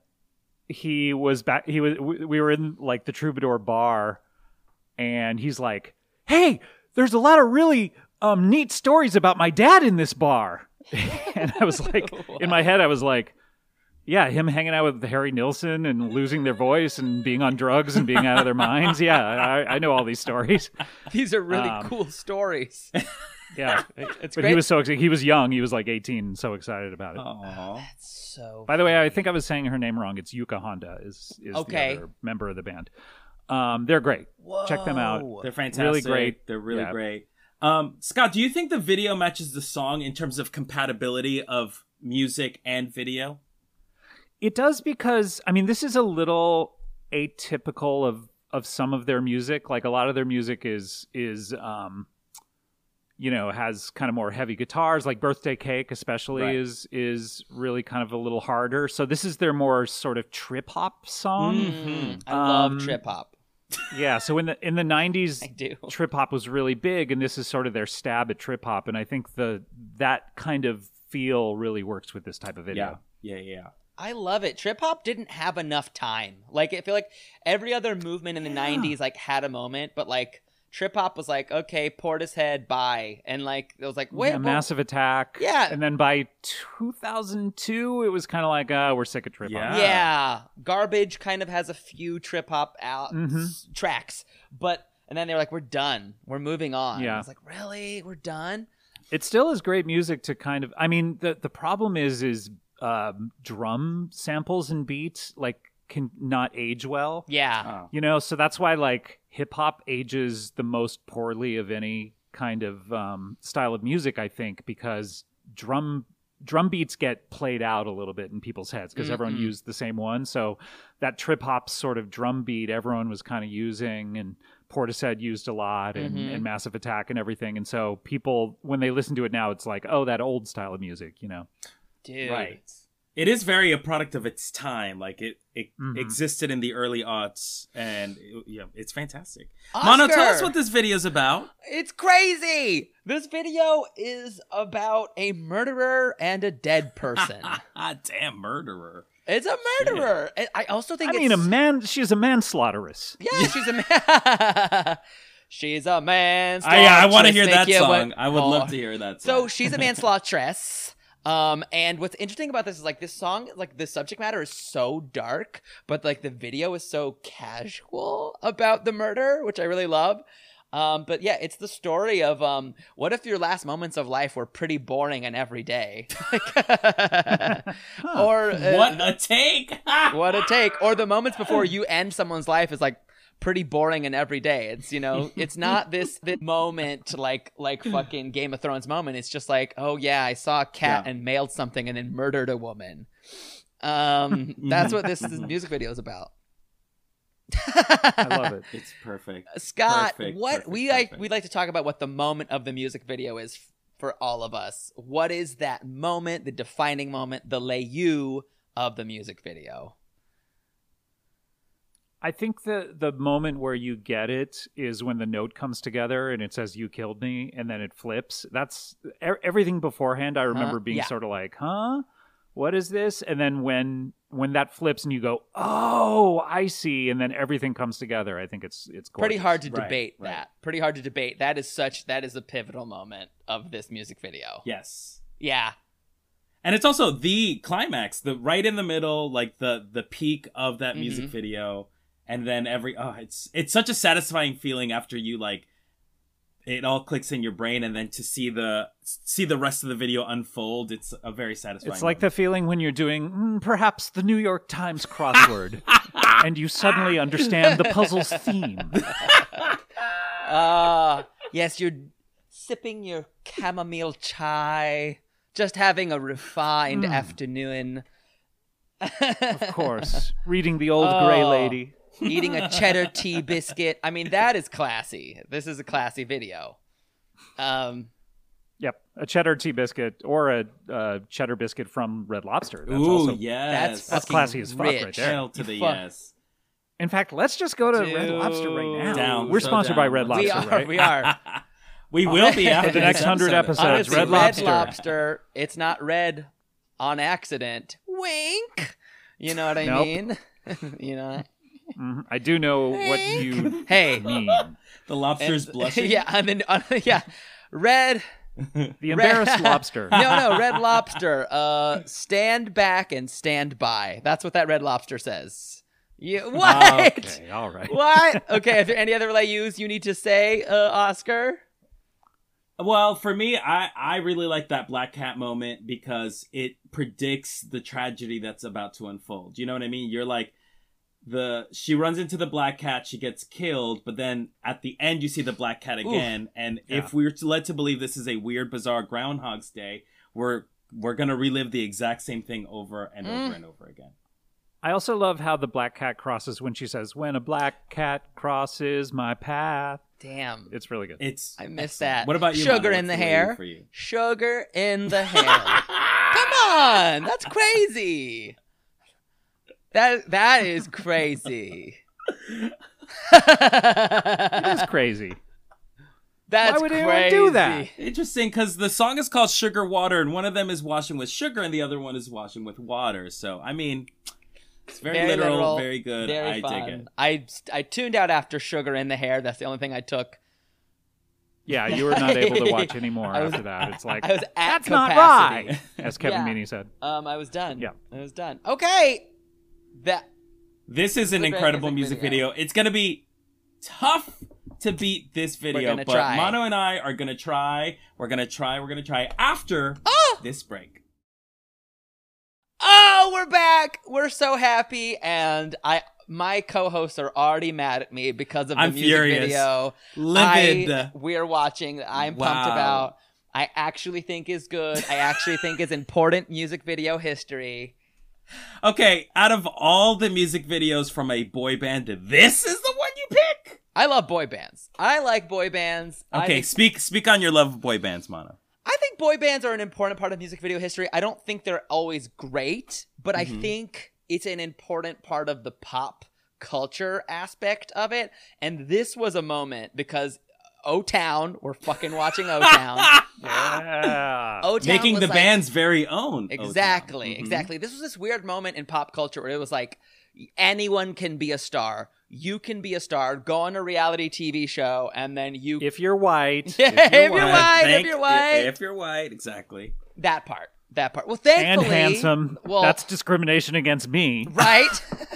Speaker 3: he was back. He was. We we were in like the Troubadour bar, and he's like, "Hey, there's a lot of really um, neat stories about my dad in this bar." And I was like, in my head, I was like, yeah, him hanging out with Harry Nilsson and losing their voice and being on drugs and being out of their minds. Yeah, I, I know all these stories.
Speaker 1: These are really
Speaker 3: Um,
Speaker 1: cool stories.
Speaker 3: Yeah,
Speaker 1: It's
Speaker 3: but
Speaker 1: great.
Speaker 3: he was so excited. He was young. He was like eighteen, and so excited about it.
Speaker 2: Aw.
Speaker 1: so.
Speaker 3: By the way, I think I was saying her name wrong. It's Yuka Honda. Is is
Speaker 1: Okay.
Speaker 3: the other member of the band? Um, they're great. Check them out.
Speaker 1: Whoa.
Speaker 2: They're fantastic.
Speaker 3: Really great.
Speaker 2: They're really
Speaker 3: Yeah.
Speaker 2: great. Um, Scott, do you think the video matches the song in terms of compatibility of music and video?
Speaker 3: It does, because I mean, this is a little atypical of of some of their music. Like a lot of their music is is um, you know, has kind of more heavy guitars. Like Birthday Cake, especially,
Speaker 2: Right.
Speaker 3: is is really kind of a little harder. So this is their more sort of trip hop song.
Speaker 1: Mhm. I
Speaker 3: Um,
Speaker 1: love trip hop.
Speaker 3: Yeah. So in the in the nineties,
Speaker 1: I do.
Speaker 3: trip hop was really big, and this is sort of their stab at trip hop. And I think the that kind of feel really works with this type of video.
Speaker 2: Yeah, yeah, yeah.
Speaker 1: I love it. Trip hop didn't have enough time. Like, I feel like every other movement in the nineties like had a moment, but like trip hop was like, okay, Portishead, bye, and like it was like, wait,
Speaker 3: Yeah,
Speaker 1: well-
Speaker 3: Massive Attack.
Speaker 1: Yeah.
Speaker 3: And then by two thousand two, it was kind of like, uh, we're sick of trip hop.
Speaker 2: Yeah.
Speaker 1: yeah, Garbage kind of has a few trip hop out
Speaker 3: Mhm.
Speaker 1: s- tracks, but and then they're like, we're done, we're moving on.
Speaker 3: Yeah.
Speaker 1: I was like, really, we're done?
Speaker 3: It still is great music to kind of, I mean, the, the problem is, is um, drum samples and beats, like, can not age well.
Speaker 1: Yeah,
Speaker 2: Oh.
Speaker 3: You know, so that's why, like, hip hop ages the most poorly of any kind of um, style of music, I think, because drum drum beats get played out a little bit in people's heads because
Speaker 1: Mm-mm.
Speaker 3: everyone used the same one. So that trip hop sort of drum beat everyone was kind of using, and Portishead used a lot, and,
Speaker 1: Mhm.
Speaker 3: and Massive Attack and everything. And so people, when they listen to it now, it's like, oh, that old style of music, you know?
Speaker 1: Dude.
Speaker 2: Right. It is very a product of its time. Like it, it
Speaker 3: Mhm.
Speaker 2: existed in the early aughts, and it, yeah, it's fantastic.
Speaker 1: Oscar!
Speaker 2: Mono, tell us what this video's about.
Speaker 1: It's crazy. This video is about a murderer and a dead person.
Speaker 2: Ah, damn murderer.
Speaker 1: It's a murderer. And I also think
Speaker 3: I
Speaker 1: it's...
Speaker 3: mean, a man, she's a manslaughteress.
Speaker 1: Yeah, she's a man. She's a man.
Speaker 2: I, yeah, I want to hear
Speaker 1: Make
Speaker 2: that
Speaker 1: you
Speaker 2: song.
Speaker 1: wet-
Speaker 2: I would
Speaker 1: Oh.
Speaker 2: love to hear that
Speaker 1: So
Speaker 2: song.
Speaker 1: she's a manslaughteress. Um, and what's interesting about this is like this song, like the subject matter is so dark, but like the video is so casual about the murder, which I really love. Um, but yeah, it's the story of um, what if your last moments of life were pretty boring and everyday, or uh,
Speaker 2: What a take!
Speaker 1: what a take, or the moments before you end someone's life is like pretty boring and everyday. It's, you know, it's not this, this moment like like fucking Game of Thrones moment. It's just like, oh yeah, I saw a cat
Speaker 2: Yeah.
Speaker 1: and mailed something and then murdered a woman. Um, that's what this, this music video is about.
Speaker 3: I love it.
Speaker 2: It's perfect.
Speaker 1: Scott,
Speaker 2: Perfect,
Speaker 1: what
Speaker 2: perfect,
Speaker 1: we like
Speaker 2: perfect.
Speaker 1: we'd like to talk about what the moment of the music video is f- for all of us. What is that moment, the defining moment, the lay you of the music video?
Speaker 3: I think the the moment where you get it is when the note comes together and it says "You killed me," and then it flips. That's e- everything beforehand. I remember
Speaker 1: Huh?
Speaker 3: being
Speaker 1: Yeah.
Speaker 3: sort of like, "Huh, what is this?" And then when when that flips and you go, "Oh, I see," and then everything comes together. I think it's it's gorgeous.
Speaker 1: Pretty hard to
Speaker 2: Right,
Speaker 1: debate
Speaker 2: right.
Speaker 1: that. Pretty hard to debate. That is such that is a pivotal moment of this music video.
Speaker 2: Yes.
Speaker 1: Yeah.
Speaker 2: And it's also the climax, the right in the middle, like the the peak of that music
Speaker 1: Mhm.
Speaker 2: video, and then every oh, it's it's such a satisfying feeling after you like it all clicks in your brain, and then to see the see the rest of the video unfold, it's a very satisfying.
Speaker 3: It's like the
Speaker 2: moment.
Speaker 3: feeling when you're doing mm, perhaps the New York Times crossword, and you suddenly understand the puzzle's theme.
Speaker 1: Uh yes, you're sipping your chamomile chai, just having a refined
Speaker 3: Mm.
Speaker 1: afternoon.
Speaker 3: Of course, reading the old gray
Speaker 1: Oh.
Speaker 3: lady.
Speaker 1: Eating a cheddar tea biscuit. I mean, that is classy. This is a classy video. Um,
Speaker 3: Yep, a cheddar tea biscuit or a uh, cheddar biscuit from Red Lobster. That's
Speaker 2: Ooh,
Speaker 3: also,
Speaker 2: yes.
Speaker 1: that's
Speaker 3: That's
Speaker 1: fucking
Speaker 3: classy as fuck
Speaker 1: rich.
Speaker 3: right there.
Speaker 2: Hell to the
Speaker 1: You fuck-
Speaker 2: yes.
Speaker 3: In fact, let's just go to Red Lobster right now.
Speaker 2: Down,
Speaker 3: We're
Speaker 2: so
Speaker 3: sponsored
Speaker 2: down.
Speaker 3: by Red
Speaker 2: Let's
Speaker 1: we
Speaker 3: Lobster,
Speaker 1: are.
Speaker 3: right?
Speaker 1: We are.
Speaker 2: We will be after
Speaker 3: For the next
Speaker 2: this
Speaker 3: hundred
Speaker 2: episode.
Speaker 3: episodes,
Speaker 1: Honestly,
Speaker 3: Red Lobster.
Speaker 1: Lobster. It's not red on accident. Wink. You know what I
Speaker 3: Nope.
Speaker 1: mean? you know.
Speaker 3: Mhm. I do know what you
Speaker 1: Hey.
Speaker 3: mean.
Speaker 2: The lobster's
Speaker 1: And-
Speaker 2: blushing.
Speaker 1: yeah, and then uh, yeah, red.
Speaker 3: The embarrassed
Speaker 1: Red-
Speaker 3: lobster.
Speaker 1: No, no, Red Lobster. Uh, stand back and stand by. That's what that Red Lobster says. You what?
Speaker 3: Okay, all right.
Speaker 1: What? Okay. Is there any other layus you need to say, uh, Oscar?
Speaker 2: Well, for me, I, I really like that Black Cat moment because it predicts the tragedy that's about to unfold. You know what I mean? You're like, the she runs into the Black Cat, she gets killed, but then at the end you see the Black Cat again. And
Speaker 3: Yeah.
Speaker 2: if we're led to believe this is a weird, bizarre Groundhog's Day, we're we're gonna relive the exact same thing over and
Speaker 1: Mm.
Speaker 2: over and over again.
Speaker 3: I also love how the black cat crosses when she says, "When a black cat crosses my path."
Speaker 1: Damn.
Speaker 3: It's really good.
Speaker 2: It's
Speaker 1: I missed
Speaker 2: excellent.
Speaker 1: that.
Speaker 2: What about you?
Speaker 1: Sugar
Speaker 2: Manu?
Speaker 1: in the
Speaker 2: What's
Speaker 1: hair.
Speaker 2: lady for you?
Speaker 1: Sugar in the hair. Come on. That's crazy. That that is crazy.
Speaker 3: It is crazy.
Speaker 1: That's
Speaker 3: Why would
Speaker 1: crazy.
Speaker 3: anyone do that?
Speaker 2: Interesting, because the song is called Sugar Water, and one of them is washing with sugar, and the other one is washing with water. So, I mean, it's very,
Speaker 1: Very
Speaker 2: literal,
Speaker 1: literal,
Speaker 2: very good.
Speaker 1: Very
Speaker 2: I
Speaker 1: fun.
Speaker 2: dig it.
Speaker 1: I I tuned out after Sugar in the hair. That's the only thing I took.
Speaker 3: Yeah, you were not able to watch anymore
Speaker 1: I was-
Speaker 3: after that. It's like,
Speaker 1: I was at
Speaker 3: that's
Speaker 1: capacity.
Speaker 3: not right, as Kevin
Speaker 1: Yeah.
Speaker 3: Meaney said.
Speaker 1: Um, I was done.
Speaker 3: Yeah.
Speaker 1: I was done. Okay. That
Speaker 2: This is an
Speaker 1: It's a great
Speaker 2: incredible
Speaker 1: music
Speaker 2: music
Speaker 1: video.
Speaker 2: video. It's going to be tough to beat this video,
Speaker 1: gonna
Speaker 2: but
Speaker 1: try.
Speaker 2: Mono and I are going to try. We're going to try. We're going to try after
Speaker 1: Oh!
Speaker 2: this break.
Speaker 1: Oh, we're back. We're so happy, and I my co-hosts are already mad at me because of the
Speaker 2: I'm
Speaker 1: music
Speaker 2: furious.
Speaker 1: video.
Speaker 2: Livid.
Speaker 1: I, we're watching. I'm pumped
Speaker 2: Wow.
Speaker 1: about. I actually think is good. I actually think is important music video history.
Speaker 2: Okay, out of all the music videos from a boy band, this is the one you pick?
Speaker 1: I love boy bands. I like boy bands. I
Speaker 2: Okay,
Speaker 1: think,
Speaker 2: speak speak on your love of boy bands, Mono.
Speaker 1: I think boy bands are an important part of music video history. I don't think they're always great, but
Speaker 2: Mm-hmm.
Speaker 1: I think it's an important part of the pop culture aspect of it. And this was a moment because O-Town, we're fucking watching O-Town.
Speaker 3: Yeah.
Speaker 1: O-Town
Speaker 2: Making
Speaker 1: was
Speaker 2: the
Speaker 1: like-
Speaker 2: band's very own.
Speaker 1: Exactly,
Speaker 2: O-Town. Mhm.
Speaker 1: exactly. This was this weird moment in pop culture where it was like anyone can be a star. You can be a star, go on a reality T V show, and then you
Speaker 3: If you're white.
Speaker 1: Yeah,
Speaker 3: if you're
Speaker 1: if you're
Speaker 3: white,
Speaker 1: white.
Speaker 2: Thank-
Speaker 1: you're white.
Speaker 2: If you're white, exactly.
Speaker 1: that part. That part. Well,
Speaker 3: and
Speaker 1: thankfully,
Speaker 3: handsome.
Speaker 1: Well,
Speaker 3: That's discrimination against me.
Speaker 1: right.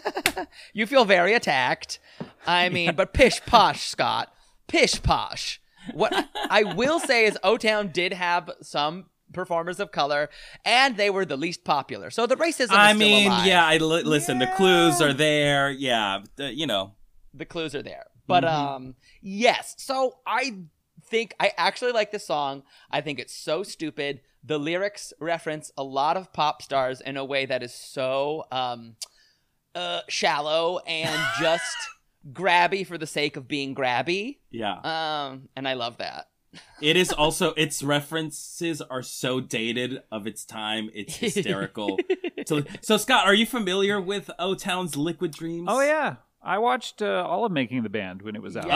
Speaker 1: You feel very attacked. I mean, but pish posh, Scott. Pish posh. What I, I will say is O-Town did have some performers of color, and they were the least popular. So the racism is
Speaker 2: I
Speaker 1: still
Speaker 2: mean,
Speaker 1: alive.
Speaker 2: yeah, I li- listen, the clues are there. Yeah, the, you know.
Speaker 1: The clues are there. But um yes. So I think I actually like this song. I think it's so stupid. The lyrics reference a lot of pop stars in a way that is so um uh shallow and just grabby for the sake of being grabby.
Speaker 2: Yeah.
Speaker 1: Um and I love that.
Speaker 2: It is also, its references are so dated of its time. It's hysterical. so, so, Scott, are you familiar with O-Town's Liquid Dreams?
Speaker 3: Oh, yeah. I watched uh, all of Making the Band when it was out.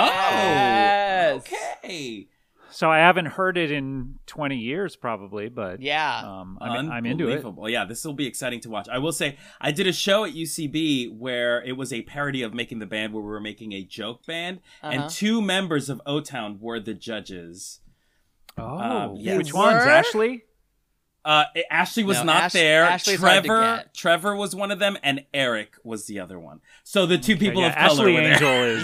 Speaker 1: Yes.
Speaker 2: Oh, okay.
Speaker 3: So I haven't heard it in twenty years probably, but
Speaker 1: Yeah.
Speaker 3: um, I'm, I'm into it.
Speaker 2: Unbelievable. Yeah, this will be exciting to watch. I will say, I did a show at U C B where it was a parody of Making the Band, where we were making a joke band,
Speaker 1: Uh-huh.
Speaker 2: and two members of O-Town were the judges.
Speaker 3: Oh,
Speaker 2: Um, yes.
Speaker 3: which ones?
Speaker 1: Were?
Speaker 3: Ashley?
Speaker 2: Uh, Ashley was
Speaker 1: No,
Speaker 2: not
Speaker 1: Ash-
Speaker 2: there.
Speaker 1: Ashley's hard to
Speaker 2: Trevor,
Speaker 1: get.
Speaker 2: Trevor was one of them, and Eric was the other one. So the two people
Speaker 3: yeah,
Speaker 2: of color
Speaker 3: Ashley
Speaker 2: were there.
Speaker 3: Angel is.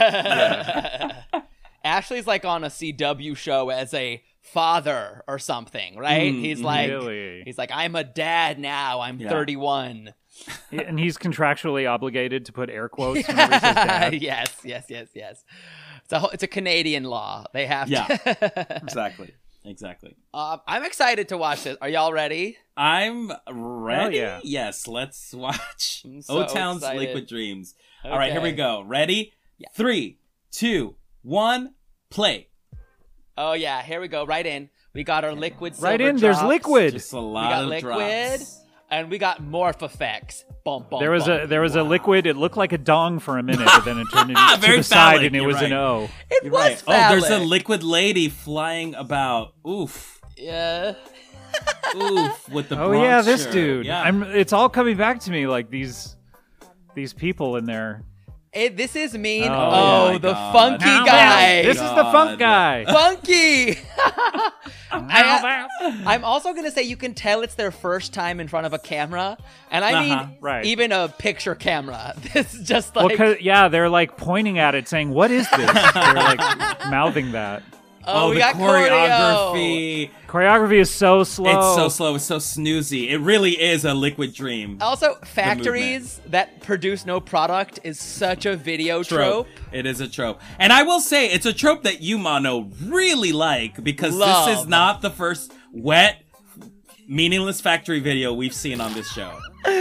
Speaker 1: Yeah. Ashley's like on a C W show as a father or something, right?
Speaker 2: Mm,
Speaker 1: he's like
Speaker 3: Really?
Speaker 1: he's like I'm a dad now. I'm
Speaker 2: Yeah.
Speaker 1: thirty-one.
Speaker 3: And he's contractually obligated to put air quotes whenever he says dad.
Speaker 1: yes, yes, yes, yes. It's a whole, it's a Canadian law. They have
Speaker 2: Yeah.
Speaker 1: to.
Speaker 2: Exactly. Exactly.
Speaker 1: um, I'm excited to watch this. Are y'all ready?
Speaker 2: I'm ready.
Speaker 3: yeah.
Speaker 2: Yes, let's watch
Speaker 1: I'm so
Speaker 2: O-Town's
Speaker 1: excited.
Speaker 2: Liquid Dreams. All right, here we
Speaker 1: Okay.
Speaker 2: go. Ready?
Speaker 1: Yeah.
Speaker 2: Three, two, one, play.
Speaker 1: Oh yeah, here we go. Right in. We got our liquid.
Speaker 3: Right
Speaker 1: silver
Speaker 3: in, there's
Speaker 1: drops.
Speaker 3: liquid.
Speaker 2: Just a
Speaker 1: We
Speaker 2: lot
Speaker 1: got
Speaker 2: of
Speaker 1: liquid,
Speaker 2: drops.
Speaker 1: and we got morph effects. Bum, bum,
Speaker 3: There was
Speaker 1: bum.
Speaker 3: a there was a liquid. It looked like a dong for a minute, but then it turned into
Speaker 2: Very
Speaker 3: the side,
Speaker 2: phallic,
Speaker 3: and it
Speaker 2: you're
Speaker 3: was
Speaker 2: right.
Speaker 3: an O.
Speaker 1: It
Speaker 2: You're
Speaker 1: was
Speaker 2: right. Oh, there's a
Speaker 1: phallic.
Speaker 2: liquid lady flying about. Oof.
Speaker 1: Yeah.
Speaker 2: Oof. With the
Speaker 3: Oh
Speaker 2: Bronx
Speaker 3: yeah, this
Speaker 2: shirt.
Speaker 3: dude.
Speaker 2: Yeah.
Speaker 3: I'm. It's all coming back to me like these these people in there.
Speaker 1: It, this is mean.
Speaker 3: Oh,
Speaker 1: Oh,
Speaker 2: my
Speaker 1: the
Speaker 2: God.
Speaker 1: funky
Speaker 3: Now
Speaker 1: guy.
Speaker 3: This is the funk
Speaker 2: God.
Speaker 3: guy.
Speaker 1: Funky.
Speaker 3: Now
Speaker 1: I,
Speaker 3: that's-
Speaker 1: I'm also going to say you can tell it's their first time in front of a camera. And I
Speaker 2: Uh-huh,
Speaker 1: mean,
Speaker 3: right.
Speaker 1: even a picture camera. This is just
Speaker 3: Well,
Speaker 1: like,
Speaker 3: 'cause- yeah, they're like pointing at it, saying, "What is this?" They're like mouthing that.
Speaker 1: oh,
Speaker 2: Oh,
Speaker 1: we
Speaker 2: the
Speaker 1: got choreo.
Speaker 2: choreography.
Speaker 3: Choreography is so slow.
Speaker 2: It's so slow. It's so snoozy. It really is a liquid dream.
Speaker 1: Also, factories that produce no product is such a video trope.
Speaker 2: It is a trope. And I will say, it's a trope that you, Mono, really like, because
Speaker 1: Love.
Speaker 2: this is not the first wet, meaningless factory video we've seen on this show.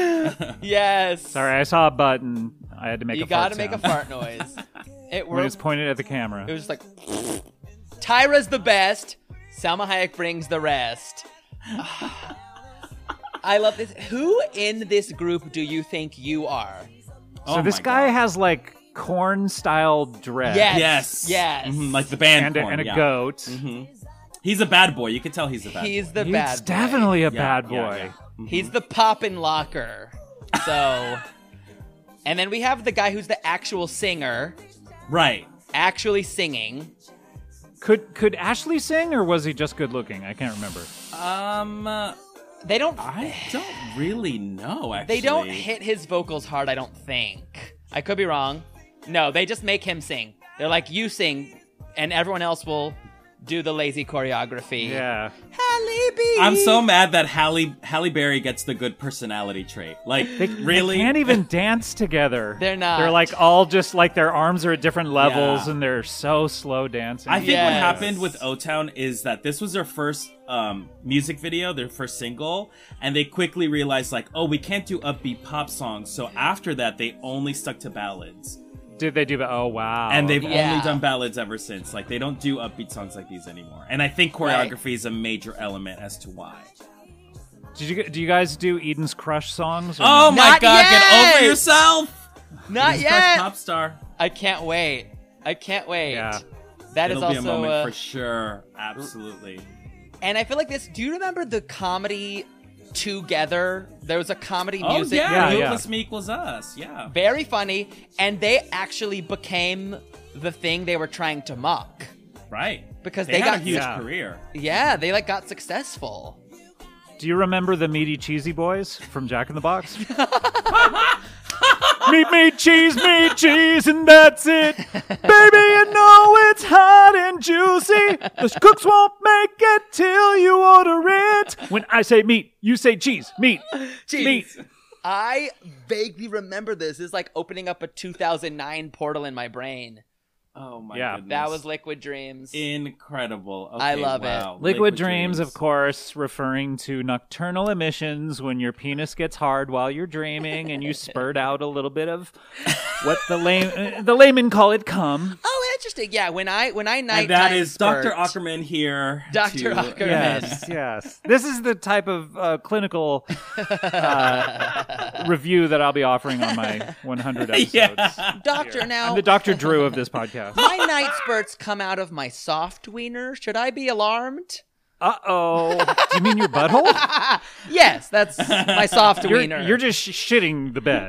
Speaker 1: Yes.
Speaker 3: Sorry, I saw a button. I had to make
Speaker 1: You
Speaker 3: a
Speaker 1: got
Speaker 3: fart
Speaker 1: to make a
Speaker 3: sound.
Speaker 1: fart noise. It
Speaker 3: when
Speaker 1: worked.
Speaker 3: it's pointed at the camera.
Speaker 1: It was just like, Tyra's the best. Salma Hayek brings the rest. I love this. Who in this group do you think you are?
Speaker 2: Oh
Speaker 3: so this
Speaker 2: my
Speaker 3: guy
Speaker 2: God.
Speaker 3: has like corn style dress.
Speaker 1: Yes.
Speaker 2: Yes.
Speaker 1: Yes.
Speaker 2: Mhm, like the band
Speaker 3: And a,
Speaker 2: corn,
Speaker 3: and a
Speaker 2: yeah.
Speaker 3: goat.
Speaker 2: Mhm. He's a bad boy. You can tell he's a bad
Speaker 1: He's
Speaker 2: boy.
Speaker 1: the
Speaker 3: He's
Speaker 1: bad boy.
Speaker 3: definitely a
Speaker 2: Yeah,
Speaker 3: bad
Speaker 2: yeah,
Speaker 3: boy.
Speaker 2: yeah.
Speaker 1: He's the poppin' locker. So, and then we have the guy who's the actual singer,
Speaker 2: Right.
Speaker 1: actually singing.
Speaker 3: Could could Ashley sing, or was he just good looking? I can't remember.
Speaker 2: Um, uh,
Speaker 1: They don't.
Speaker 2: I don't really know, actually.
Speaker 1: They don't hit his vocals hard. I don't think. I could be wrong. No, they just make him sing. They're like, you sing, and everyone else will do the lazy choreography.
Speaker 3: Yeah.
Speaker 1: Halle B.
Speaker 2: I'm so mad that Halle Halle Berry gets the good personality trait. Like,
Speaker 3: They,
Speaker 2: really?
Speaker 3: they can't even dance together.
Speaker 1: They're not.
Speaker 3: They're like all just like their arms are at different levels,
Speaker 2: Yeah.
Speaker 3: and they're so slow dancing.
Speaker 2: I think what
Speaker 1: Yes.
Speaker 2: happened with O-Town is that this was their first um, music video, their first single, and they quickly realized, like, oh, we can't do upbeat pop songs. So after that, they only stuck to ballads.
Speaker 3: Did they do that? Oh wow!
Speaker 2: And they've
Speaker 1: Yeah.
Speaker 2: only done ballads ever since. Like, they don't do upbeat songs like these anymore. And I think choreography is a major element as to why.
Speaker 3: Did you do you guys do Eden's Crush songs? or
Speaker 2: Oh
Speaker 3: no?
Speaker 2: my
Speaker 1: Not
Speaker 2: god, get
Speaker 1: yet!
Speaker 2: over yourself!
Speaker 1: Not
Speaker 2: He's
Speaker 1: yet.
Speaker 2: Pop star.
Speaker 1: I can't wait. I can't wait.
Speaker 3: Yeah.
Speaker 1: That is
Speaker 2: It'll be a
Speaker 1: also,
Speaker 2: moment
Speaker 1: uh,
Speaker 2: for sure. Absolutely.
Speaker 1: and I feel like this. Do you remember the comedy Together? There was a comedy
Speaker 2: Oh
Speaker 1: music.
Speaker 2: yeah,
Speaker 3: Yeah,
Speaker 2: You
Speaker 3: yeah.
Speaker 2: Plus Me equals Us. Yeah.
Speaker 1: Very funny, and they actually became the thing they were trying to mock.
Speaker 2: Right.
Speaker 1: Because
Speaker 2: they,
Speaker 1: they
Speaker 2: had
Speaker 1: got-
Speaker 2: a huge
Speaker 3: Yeah.
Speaker 2: career.
Speaker 1: Yeah, they like got successful.
Speaker 3: Do you remember the Meaty Cheesy Boys from Jack in the Box? Meat, meat, cheese, meat, cheese, and that's it. Baby, you know it's hot and juicy. The cooks won't make it till you order it. When I say meat, you say cheese. Meat,
Speaker 1: Jeez.
Speaker 3: meat.
Speaker 1: I vaguely remember this. It's like opening up a two thousand nine portal in my brain.
Speaker 2: Oh my
Speaker 3: Yeah.
Speaker 2: goodness.
Speaker 1: That was Liquid Dreams.
Speaker 2: incredible. Okay,
Speaker 1: I love it.
Speaker 2: wow.
Speaker 3: Liquid, dreams, of course, referring to nocturnal emissions when your penis gets hard while you're dreaming and you spurt out a little bit of what the lame the laymen call it cum.
Speaker 1: Oh, interesting. Yeah, when I when I night
Speaker 2: And that is Doctor Ackerman here.
Speaker 1: Doctor
Speaker 2: to-
Speaker 1: Ackerman.
Speaker 3: Yes, yes. This is the type of uh, clinical uh, review that I'll be offering on my one hundred episodes.
Speaker 2: Yeah.
Speaker 1: Doctor, now
Speaker 3: I'm the Doctor Drew of this podcast.
Speaker 1: my night spurts come out of my soft wiener. Should I be alarmed?
Speaker 3: Uh oh. Do you mean your butthole?
Speaker 1: Yes, that's my soft
Speaker 3: You're,
Speaker 1: wiener.
Speaker 3: you're just sh- shitting the bed.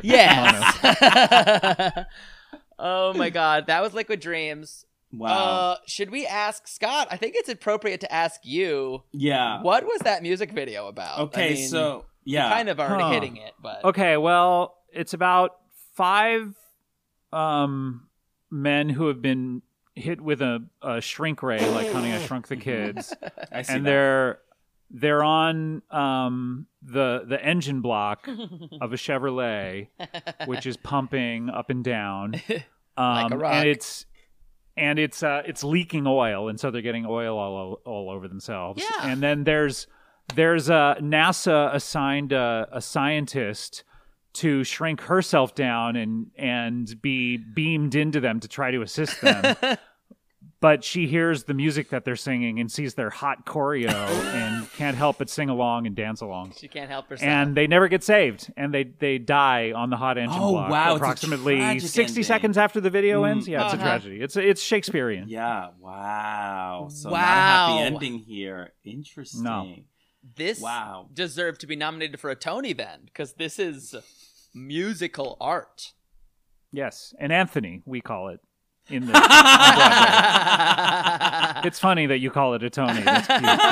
Speaker 1: Yes. Oh my god, that was Liquid Dreams.
Speaker 2: Wow.
Speaker 1: Uh, should we ask Scott? I think it's appropriate to ask you.
Speaker 2: yeah.
Speaker 1: What was that music video about?
Speaker 2: Okay,
Speaker 1: I mean,
Speaker 2: so
Speaker 1: you
Speaker 2: yeah.
Speaker 1: kind of already
Speaker 3: Huh.
Speaker 1: hitting it, but
Speaker 3: Okay, well, it's about five um, men who have been hit with a, a shrink ray, like Honey, I Shrunk the Kids,
Speaker 2: I see
Speaker 3: and
Speaker 2: that.
Speaker 3: they're they're on um, the the engine block of a Chevrolet, which is pumping up and down, um,
Speaker 1: Like a rock.
Speaker 3: and it's and it's uh, it's leaking oil, and so they're getting oil all all over themselves.
Speaker 1: Yeah.
Speaker 3: And then there's there's uh, NASA assigned a, a scientist to shrink herself down and and be beamed into them to try to assist them. But she hears the music that they're singing and sees their hot choreo and can't help but sing along and dance along.
Speaker 1: she can't help herself.
Speaker 3: And they never get saved, and they they die on the hot engine
Speaker 2: Oh,
Speaker 3: block.
Speaker 2: wow, it's a
Speaker 3: approximately
Speaker 2: tragic
Speaker 3: sixty
Speaker 2: ending.
Speaker 3: seconds after the video
Speaker 2: Mm.
Speaker 3: ends. Yeah, it's a
Speaker 1: Uh-huh.
Speaker 3: tragedy. It's it's Shakespearean.
Speaker 2: Yeah. Wow. So not a
Speaker 1: Wow.
Speaker 2: happy ending here. Interesting.
Speaker 3: No.
Speaker 1: this
Speaker 2: Wow.
Speaker 1: deserved to be nominated for a Tony then, because this is musical art.
Speaker 3: Yes, and Anthony, we call it in the. on Broadway. It's funny that you call it a Tony. That's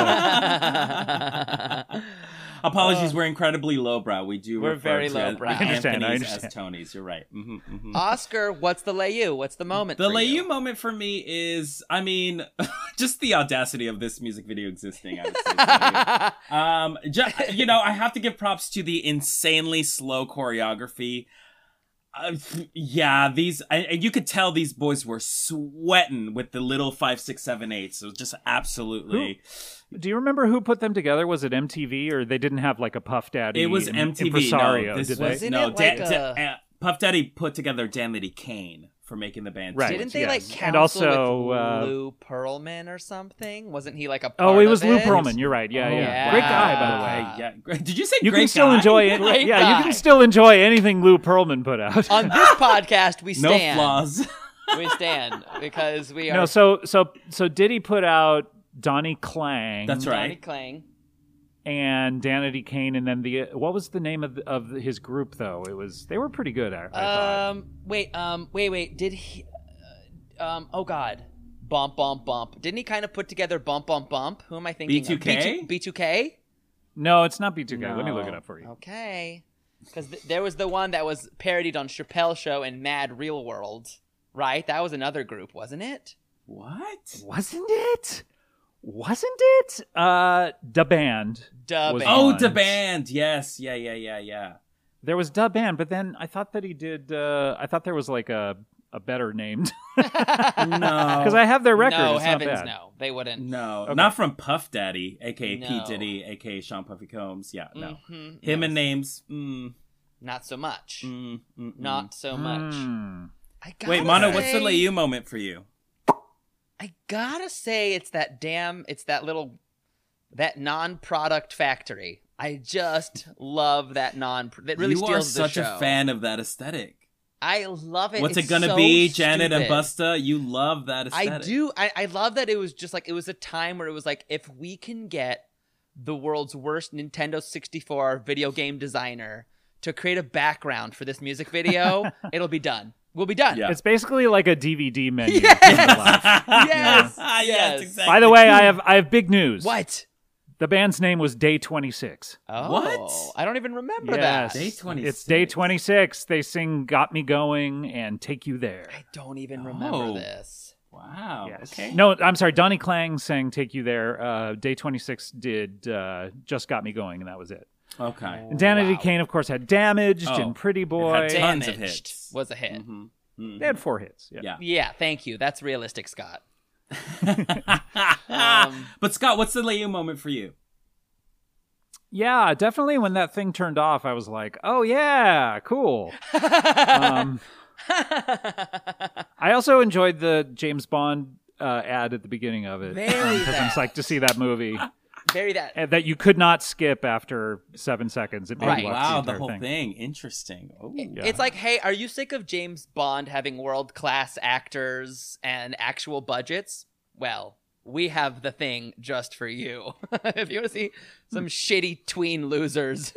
Speaker 3: cute. but-
Speaker 2: Apologies, we're incredibly lowbrow. We do.
Speaker 1: We're
Speaker 2: refer
Speaker 1: very
Speaker 2: to
Speaker 1: lowbrow.
Speaker 2: An-
Speaker 1: I
Speaker 3: understand, I
Speaker 2: Anthony's
Speaker 3: understand.
Speaker 2: as Tonys. You're right. hmm hmm
Speaker 1: Oscar, what's the lay you? What's the moment?
Speaker 2: The
Speaker 1: for
Speaker 2: lay
Speaker 1: you?
Speaker 2: you moment for me is, I mean, just the audacity of this music video existing. I would say. Lay you. Um, ju- you know, I have to give props to the insanely slow choreography. Uh, yeah, these, I, and you could tell these boys were sweating with the little five, six, seven, eights. It was just absolutely.
Speaker 3: Do you remember who put them together? Was it M T V or they didn't have like a Puff Daddy?
Speaker 2: It was
Speaker 3: im-
Speaker 2: M T V.
Speaker 3: impresario,
Speaker 2: No, this
Speaker 3: did
Speaker 2: was
Speaker 3: they?
Speaker 1: Wasn't
Speaker 2: no.
Speaker 1: it
Speaker 2: Dan,
Speaker 1: like
Speaker 2: Dan-
Speaker 1: a-
Speaker 2: uh, Puff Daddy put together Dan Liddy Kane for making the band.
Speaker 3: Right.
Speaker 2: too.
Speaker 1: Didn't they
Speaker 3: yes.
Speaker 1: like
Speaker 3: And
Speaker 1: counsel
Speaker 3: also,
Speaker 1: with
Speaker 3: uh,
Speaker 1: Lou Pearlman or something? Wasn't he like a
Speaker 3: Oh,
Speaker 1: part
Speaker 3: it was
Speaker 1: of
Speaker 3: Lou
Speaker 1: it?
Speaker 3: Pearlman. You're right. Yeah,
Speaker 2: Oh,
Speaker 3: yeah.
Speaker 1: yeah.
Speaker 3: Great guy, by the way.
Speaker 1: Wow.
Speaker 2: Yeah. Great. Did you say
Speaker 3: You
Speaker 2: great
Speaker 3: can still
Speaker 2: guy?
Speaker 3: enjoy it.
Speaker 1: Great
Speaker 3: yeah,
Speaker 1: guy.
Speaker 3: you can still enjoy anything Lou Pearlman put out.
Speaker 1: On this podcast, we
Speaker 2: No
Speaker 1: stand.
Speaker 2: flaws.
Speaker 1: We stand because we are
Speaker 3: no, so so so Diddy put out Donnie Klang.
Speaker 2: That's
Speaker 1: Donnie
Speaker 2: right.
Speaker 1: Klang.
Speaker 3: And Danity Kane, and then the what was the name of of his group though? It was they were pretty good. I, I thought.
Speaker 1: Um, wait, um, wait, wait. Did he? Uh, um, oh God, bump, bump, bump. Didn't he kind of put together bump, bump, bump? Who am I thinking?
Speaker 2: B two K?
Speaker 1: B two K.
Speaker 3: No, it's not B two K. Let me look it
Speaker 2: No.
Speaker 3: up for you.
Speaker 1: Okay, because th- there was the one that was parodied on Chappelle Show and Mad Real World, right? That was another group, wasn't it?
Speaker 2: What?
Speaker 3: Wasn't it? wasn't it? Uh, Da Band.
Speaker 1: Da
Speaker 3: was
Speaker 1: Band.
Speaker 2: Oh,
Speaker 3: on.
Speaker 2: the band. Yes. Yeah, yeah, yeah, yeah.
Speaker 3: There was Da Band, but then I thought that he did. Uh, I thought there was like a a better named
Speaker 2: No.
Speaker 3: because I have their record.
Speaker 1: No,
Speaker 3: it's
Speaker 1: heavens,
Speaker 3: not bad.
Speaker 1: no. They wouldn't.
Speaker 2: No,
Speaker 3: Okay.
Speaker 2: not from Puff Daddy, aka
Speaker 1: No.
Speaker 2: P. Diddy, aka Sean Puffy Combs. Yeah, no.
Speaker 1: Mhm,
Speaker 2: Him
Speaker 1: yes.
Speaker 2: and names. Mm,
Speaker 1: Not so much.
Speaker 2: mm, mm, mm.
Speaker 1: Not so much.
Speaker 3: Hmm.
Speaker 1: I gotta
Speaker 2: Wait, Mono,
Speaker 1: say,
Speaker 2: what's the Leyu moment for you?
Speaker 1: I gotta say, it's that damn, it's that little, that non-product factory. I just love that non. That really
Speaker 2: you
Speaker 1: steals
Speaker 2: are
Speaker 1: the
Speaker 2: such
Speaker 1: show.
Speaker 2: a fan of that aesthetic.
Speaker 1: I love it.
Speaker 2: What's
Speaker 1: It's
Speaker 2: it gonna
Speaker 1: so
Speaker 2: be, Janet and
Speaker 1: stupid.
Speaker 2: Busta? You love that aesthetic.
Speaker 1: I do. I, I love that it was just like it was a time where it was like if we can get the world's worst Nintendo sixty-four video game designer to create a background for this music video, it'll be done. We'll be done.
Speaker 2: Yeah.
Speaker 3: It's basically like a D V D menu.
Speaker 1: Yes!
Speaker 2: yes,
Speaker 1: Yes.
Speaker 2: yes, exactly.
Speaker 3: By the way, I have I have big news.
Speaker 1: What?
Speaker 3: The band's name was Day twenty-six.
Speaker 1: Oh,
Speaker 2: What?
Speaker 1: I don't even remember
Speaker 3: Yes.
Speaker 1: that.
Speaker 2: Day twenty-six.
Speaker 3: It's Day twenty-six. They sing "Got Me Going" and "Take You There."
Speaker 1: I don't even remember
Speaker 2: Oh.
Speaker 1: this.
Speaker 2: Wow.
Speaker 3: Yes.
Speaker 2: Okay.
Speaker 3: No, I'm sorry. Donnie Klang sang "Take You There." Uh, Day twenty-six did uh, "Just Got Me Going," and that was it.
Speaker 2: Okay.
Speaker 3: And Danity
Speaker 1: Wow.
Speaker 3: Kane, of course, had "Damaged"
Speaker 2: Oh.
Speaker 3: and "Pretty
Speaker 2: It
Speaker 3: Boy."
Speaker 2: had tons of
Speaker 1: Damaged
Speaker 2: hits.
Speaker 1: was a hit.
Speaker 2: Mhm. Mhm.
Speaker 3: They had four hits. Yeah.
Speaker 2: Yeah.
Speaker 1: Yeah, thank you. That's realistic, Scott. Um,
Speaker 2: But Scott, what's the Leyu moment for you?
Speaker 3: Yeah, definitely. When that thing turned off, I was like, "Oh yeah, cool." um, I also enjoyed the James Bond uh, ad at the beginning of it
Speaker 1: Very
Speaker 3: because I'm
Speaker 1: that.
Speaker 3: psyched to see that movie
Speaker 1: Very that.
Speaker 3: and that you could not skip after seven seconds. It made
Speaker 1: Right.
Speaker 3: you watch
Speaker 2: Wow,
Speaker 3: the,
Speaker 2: the
Speaker 3: entire
Speaker 2: whole
Speaker 3: thing.
Speaker 2: thing. Interesting. Oh,
Speaker 3: Yeah.
Speaker 1: It's like, hey, are you sick of James Bond having world class actors and actual budgets? Well, we have the thing just for you. If you want to see some shitty tween losers.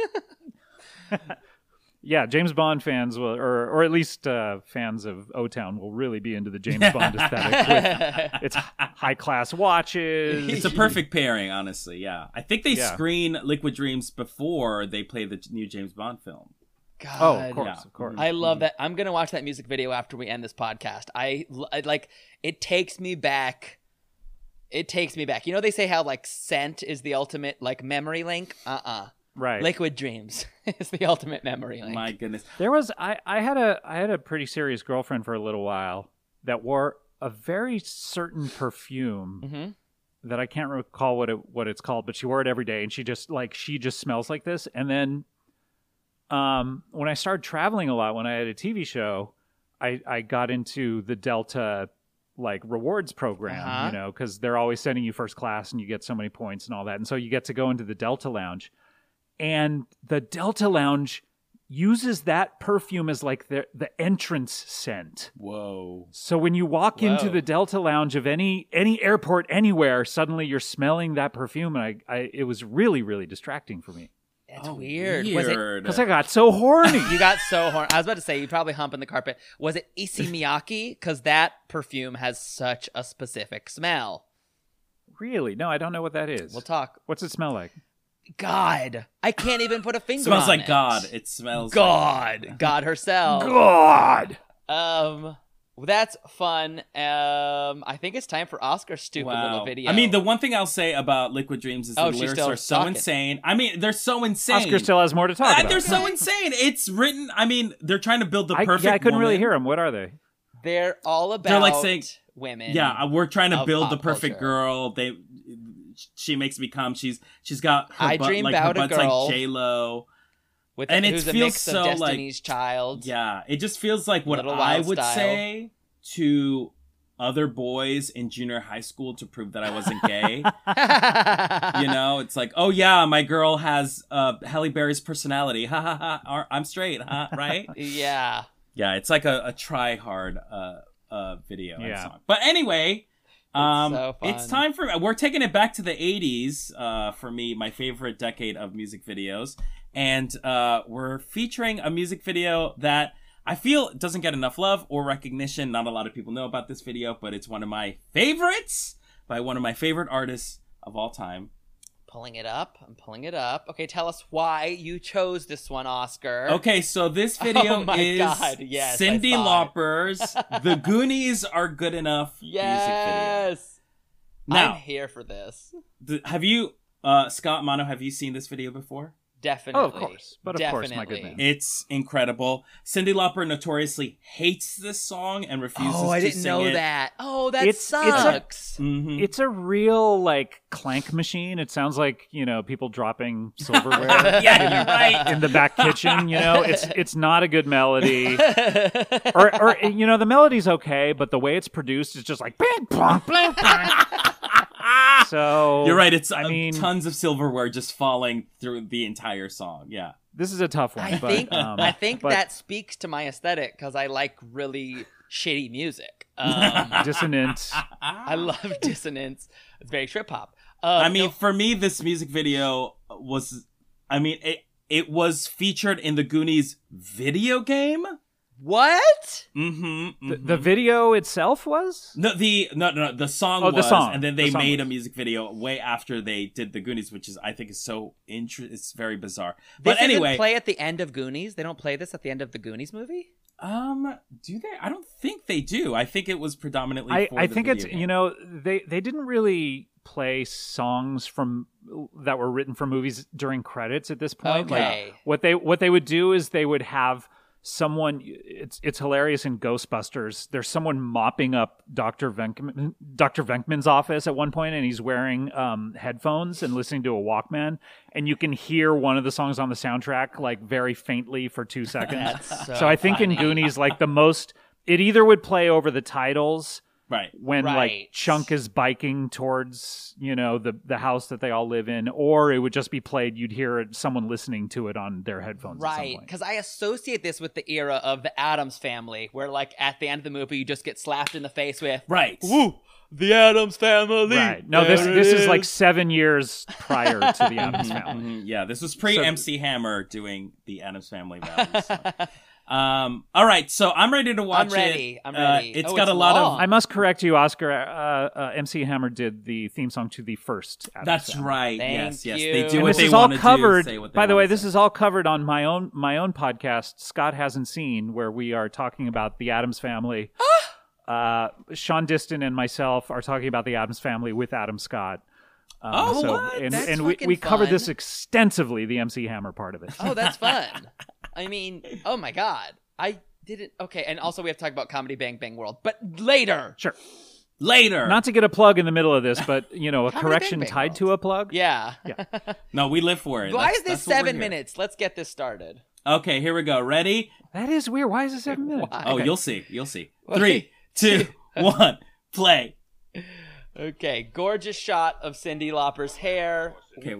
Speaker 3: Yeah, James Bond fans will, or or at least uh, fans of O-Town will really be into the James Bond aesthetic. With its high class watches.
Speaker 2: It's a perfect pairing, honestly. Yeah, I think they
Speaker 3: Yeah.
Speaker 2: screen Liquid Dreams before they play the new James Bond film.
Speaker 1: God.
Speaker 3: Oh, of course,
Speaker 2: Yeah.
Speaker 3: of course.
Speaker 1: I love that. I'm going to watch that music video after we end this podcast. I, I like it takes me back. It takes me back. You know, they say how like scent is the ultimate like memory link. Uh-uh.
Speaker 3: Right.
Speaker 1: Liquid Dreams is the ultimate memory link.
Speaker 2: My goodness.
Speaker 3: There was I, I had a I had a pretty serious girlfriend for a little while that wore a very certain perfume
Speaker 1: Mm-hmm.
Speaker 3: that I can't recall what it what it's called, but she wore it every day and she just like she just smells like this. And then um when I started traveling a lot when I had a T V show, I I got into the Delta like rewards program,
Speaker 1: Uh-huh.
Speaker 3: you know, because they're always sending you first class and you get so many points and all that. And so you get to go into the Delta Lounge. And the Delta Lounge uses that perfume as like the the entrance scent.
Speaker 2: Whoa.
Speaker 3: So when you walk into
Speaker 1: Whoa.
Speaker 3: the Delta Lounge of any any airport anywhere, suddenly you're smelling that perfume, and I, I it was really really distracting for me
Speaker 1: It's
Speaker 2: Oh,
Speaker 1: weird. Was it?
Speaker 2: weird.
Speaker 3: because I got so horny.
Speaker 1: You got so horny. I was about to say you probably hump in the carpet. Was it Issey Miyake? Because that perfume has such a specific smell.
Speaker 3: Really? No, I don't know what that is.
Speaker 1: We'll talk.
Speaker 3: What's it smell like?
Speaker 1: God, I can't even put a finger
Speaker 2: Smells
Speaker 1: on
Speaker 2: like
Speaker 1: it.
Speaker 2: God. It smells like
Speaker 1: God, God herself.
Speaker 3: God.
Speaker 1: Um, well, that's fun. Um, I think it's time for Oscar's stupid
Speaker 2: Wow.
Speaker 1: little video.
Speaker 2: I mean, the one thing I'll say about Liquid Dreams is
Speaker 1: Oh,
Speaker 2: the
Speaker 1: she's
Speaker 2: lyrics
Speaker 1: still
Speaker 2: are so
Speaker 1: talking.
Speaker 2: insane. I mean, they're so insane.
Speaker 3: Oscar still has more to talk
Speaker 2: Uh,
Speaker 3: about.
Speaker 2: they're so insane. It's written. I mean, they're trying to build the
Speaker 3: I,
Speaker 2: perfect.
Speaker 3: yeah, I couldn't really
Speaker 2: woman.
Speaker 3: hear them. What are they?
Speaker 1: they're all about
Speaker 2: They're like saying-
Speaker 1: women.
Speaker 2: Yeah, we're trying to
Speaker 1: of
Speaker 2: build the
Speaker 1: pop
Speaker 2: perfect
Speaker 1: culture.
Speaker 2: girl. They, she makes me come. She's she's got her
Speaker 1: I
Speaker 2: butt,
Speaker 1: dream
Speaker 2: like
Speaker 1: about
Speaker 2: her
Speaker 1: a
Speaker 2: butt's
Speaker 1: girl.
Speaker 2: like J Lo.
Speaker 1: with
Speaker 2: and it
Speaker 1: who's a
Speaker 2: feels
Speaker 1: mix
Speaker 2: so,
Speaker 1: of
Speaker 2: like-
Speaker 1: Destiny's Child.
Speaker 2: Yeah, it just feels like what
Speaker 1: Little
Speaker 2: I
Speaker 1: Wild
Speaker 2: would
Speaker 1: style.
Speaker 2: say to other boys in junior high school to prove that I wasn't gay. You know, it's like, oh yeah, my girl has uh, Halle Berry's personality. Ha ha ha. Or, I'm straight, huh? Right?
Speaker 1: Yeah.
Speaker 2: Yeah, it's like a, a try hard uh, uh, video and
Speaker 3: Yeah.
Speaker 2: song. But anyway, um,
Speaker 1: so fun.
Speaker 2: it's time for we're taking it back to the eighties. Uh, for me, my favorite decade of music videos, and uh, we're featuring a music video that I feel doesn't get enough love or recognition. Not a lot of people know about this video, but it's one of my favorites by one of my favorite artists of all time.
Speaker 1: Pulling it up. I'm pulling it up. Okay, tell us why you chose this one, Oscar.
Speaker 2: Okay, so this video
Speaker 1: Oh my
Speaker 2: is
Speaker 1: God, yes, I
Speaker 2: Cyndi
Speaker 1: saw it.
Speaker 2: Lauper's "The Goonies Are Good Enough" music video.
Speaker 1: Yes.
Speaker 2: Now,
Speaker 1: I'm here for this.
Speaker 2: th- have you, uh, Scott, Mono, have you seen this video before?
Speaker 1: Definitely.
Speaker 3: Oh, of course. But of
Speaker 1: Definitely.
Speaker 3: course, my good man.
Speaker 2: It's incredible. Cyndi Lauper notoriously hates this song and refuses
Speaker 1: Oh, I
Speaker 2: to
Speaker 1: didn't
Speaker 2: sing
Speaker 1: know
Speaker 2: it.
Speaker 1: that. Oh, that
Speaker 3: It's- it's a-
Speaker 1: sucks.
Speaker 2: Mhm.
Speaker 3: It's a real like clank machine. It sounds like, you know, people dropping silverware
Speaker 2: Yeah, you're right.
Speaker 3: in the back kitchen. You know, it's it's not a good melody. or, or you know, the melody's okay, but the way it's produced is just like bang, plonk, bang, bang. So
Speaker 2: You're right. It's
Speaker 3: I
Speaker 2: uh,
Speaker 3: mean,
Speaker 2: tons of silverware just falling through the entire song. Yeah.
Speaker 3: this is a tough one.
Speaker 1: I
Speaker 3: but,
Speaker 1: think
Speaker 3: um,
Speaker 1: I think
Speaker 3: but
Speaker 1: that speaks to my aesthetic because I like really shitty music. Um,
Speaker 3: dissonant.
Speaker 1: I love dissonance. It's very trip hop. Uh,
Speaker 2: I mean,
Speaker 1: no-
Speaker 2: for me, this music video was, I mean, it, it was featured in the Goonies video game.
Speaker 1: what?
Speaker 2: Mm-hmm.
Speaker 3: The, the video itself was?
Speaker 2: No, the no, no, no, the song
Speaker 3: Oh, the
Speaker 2: was,
Speaker 3: song.
Speaker 2: and then
Speaker 3: The
Speaker 2: they
Speaker 3: song
Speaker 2: made a
Speaker 3: was.
Speaker 2: music video way after they did the Goonies, which is I think is so inter- It's very bizarre.
Speaker 1: This
Speaker 2: But anyway,
Speaker 1: doesn't play at the end of Goonies. They don't play this at the end of the Goonies movie.
Speaker 2: um, do they? I don't think they do. I think it was predominantly.
Speaker 3: I,
Speaker 2: for
Speaker 3: I
Speaker 2: the
Speaker 3: think
Speaker 2: video
Speaker 3: it's
Speaker 2: game.
Speaker 3: you know they they didn't really play songs from that were written for movies during credits at this point.
Speaker 1: Okay.
Speaker 3: Like what they what they would do is they would have someone. It's it's hilarious in Ghostbusters. There's someone mopping up Doctor Venkman, Doctor Venkman's office at one point, and he's wearing um, headphones and listening to a Walkman, and you can hear one of the songs on the soundtrack like very faintly for two seconds.
Speaker 1: That's so,
Speaker 3: So I think in
Speaker 1: funny.
Speaker 3: Goonies, like the most, it either would play over the titles
Speaker 2: right.
Speaker 3: when
Speaker 1: Right.
Speaker 3: like Chunk is biking towards, you know, the the house that they all live in, or it would just be played. You'd hear it, someone listening to it on their headphones. at some
Speaker 1: Right,
Speaker 3: point.
Speaker 1: because I associate this with the era of the Addams Family, where like at the end of the movie you just get slapped in the face with
Speaker 2: Right.
Speaker 1: "Woo, the Addams Family."
Speaker 3: Right. No, this
Speaker 1: There
Speaker 3: this
Speaker 1: it
Speaker 3: is like seven years prior to the Addams Family.
Speaker 2: Mhm, yeah, this was pre
Speaker 3: So-
Speaker 2: M C Hammer doing the Addams Family values. so. Um, all right, so I'm ready to watch
Speaker 1: I'm ready,
Speaker 2: it.
Speaker 1: I'm
Speaker 2: Uh,
Speaker 1: ready.
Speaker 2: it's
Speaker 1: Oh,
Speaker 2: got
Speaker 1: it's
Speaker 2: a lot
Speaker 1: long.
Speaker 2: of.
Speaker 3: I must correct you, Oscar. Uh, uh, M C Hammer did the theme song to the first. Addams
Speaker 2: That's
Speaker 3: Family.
Speaker 2: right.
Speaker 1: Thank
Speaker 2: yes, yes,
Speaker 1: you.
Speaker 2: they do
Speaker 1: And
Speaker 2: what
Speaker 3: this
Speaker 2: they
Speaker 3: is all
Speaker 2: want to
Speaker 3: covered.
Speaker 2: do. Say what they
Speaker 3: By the
Speaker 2: wanna
Speaker 3: way, this
Speaker 2: say.
Speaker 3: is all covered on my own my own podcast. Scott hasn't seen, where we are talking about the Addams Family. uh, Sean Diston and myself are talking about the Addams Family with Adam Scott. Um,
Speaker 2: Oh,
Speaker 3: so,
Speaker 2: what?
Speaker 3: And,
Speaker 1: That's
Speaker 3: and we,
Speaker 1: fucking
Speaker 3: we covered
Speaker 1: fun.
Speaker 3: this extensively. The M C Hammer part of it.
Speaker 1: Oh, that's fun. I mean, oh my god, I didn't. Okay, and also we have to talk about Comedy Bang Bang World, but later.
Speaker 3: Sure.
Speaker 2: later.
Speaker 3: Not to get a plug in the middle of this, but you know, a
Speaker 1: Comedy
Speaker 3: correction
Speaker 1: Bang Bang
Speaker 3: tied
Speaker 1: World.
Speaker 3: to a plug.
Speaker 1: Yeah.
Speaker 2: no, we live for it.
Speaker 1: Why
Speaker 2: That's-
Speaker 1: is this
Speaker 2: that's what we're
Speaker 1: seven
Speaker 2: here.
Speaker 1: minutes? Let's get this started.
Speaker 2: Okay, here we go. Ready?
Speaker 3: That is weird. Why is it seven minutes?
Speaker 1: Why?
Speaker 2: Oh, you'll see. You'll see. Three, two, one, play.
Speaker 1: Okay, gorgeous shot of Cyndi Lauper's hair.
Speaker 2: Okay.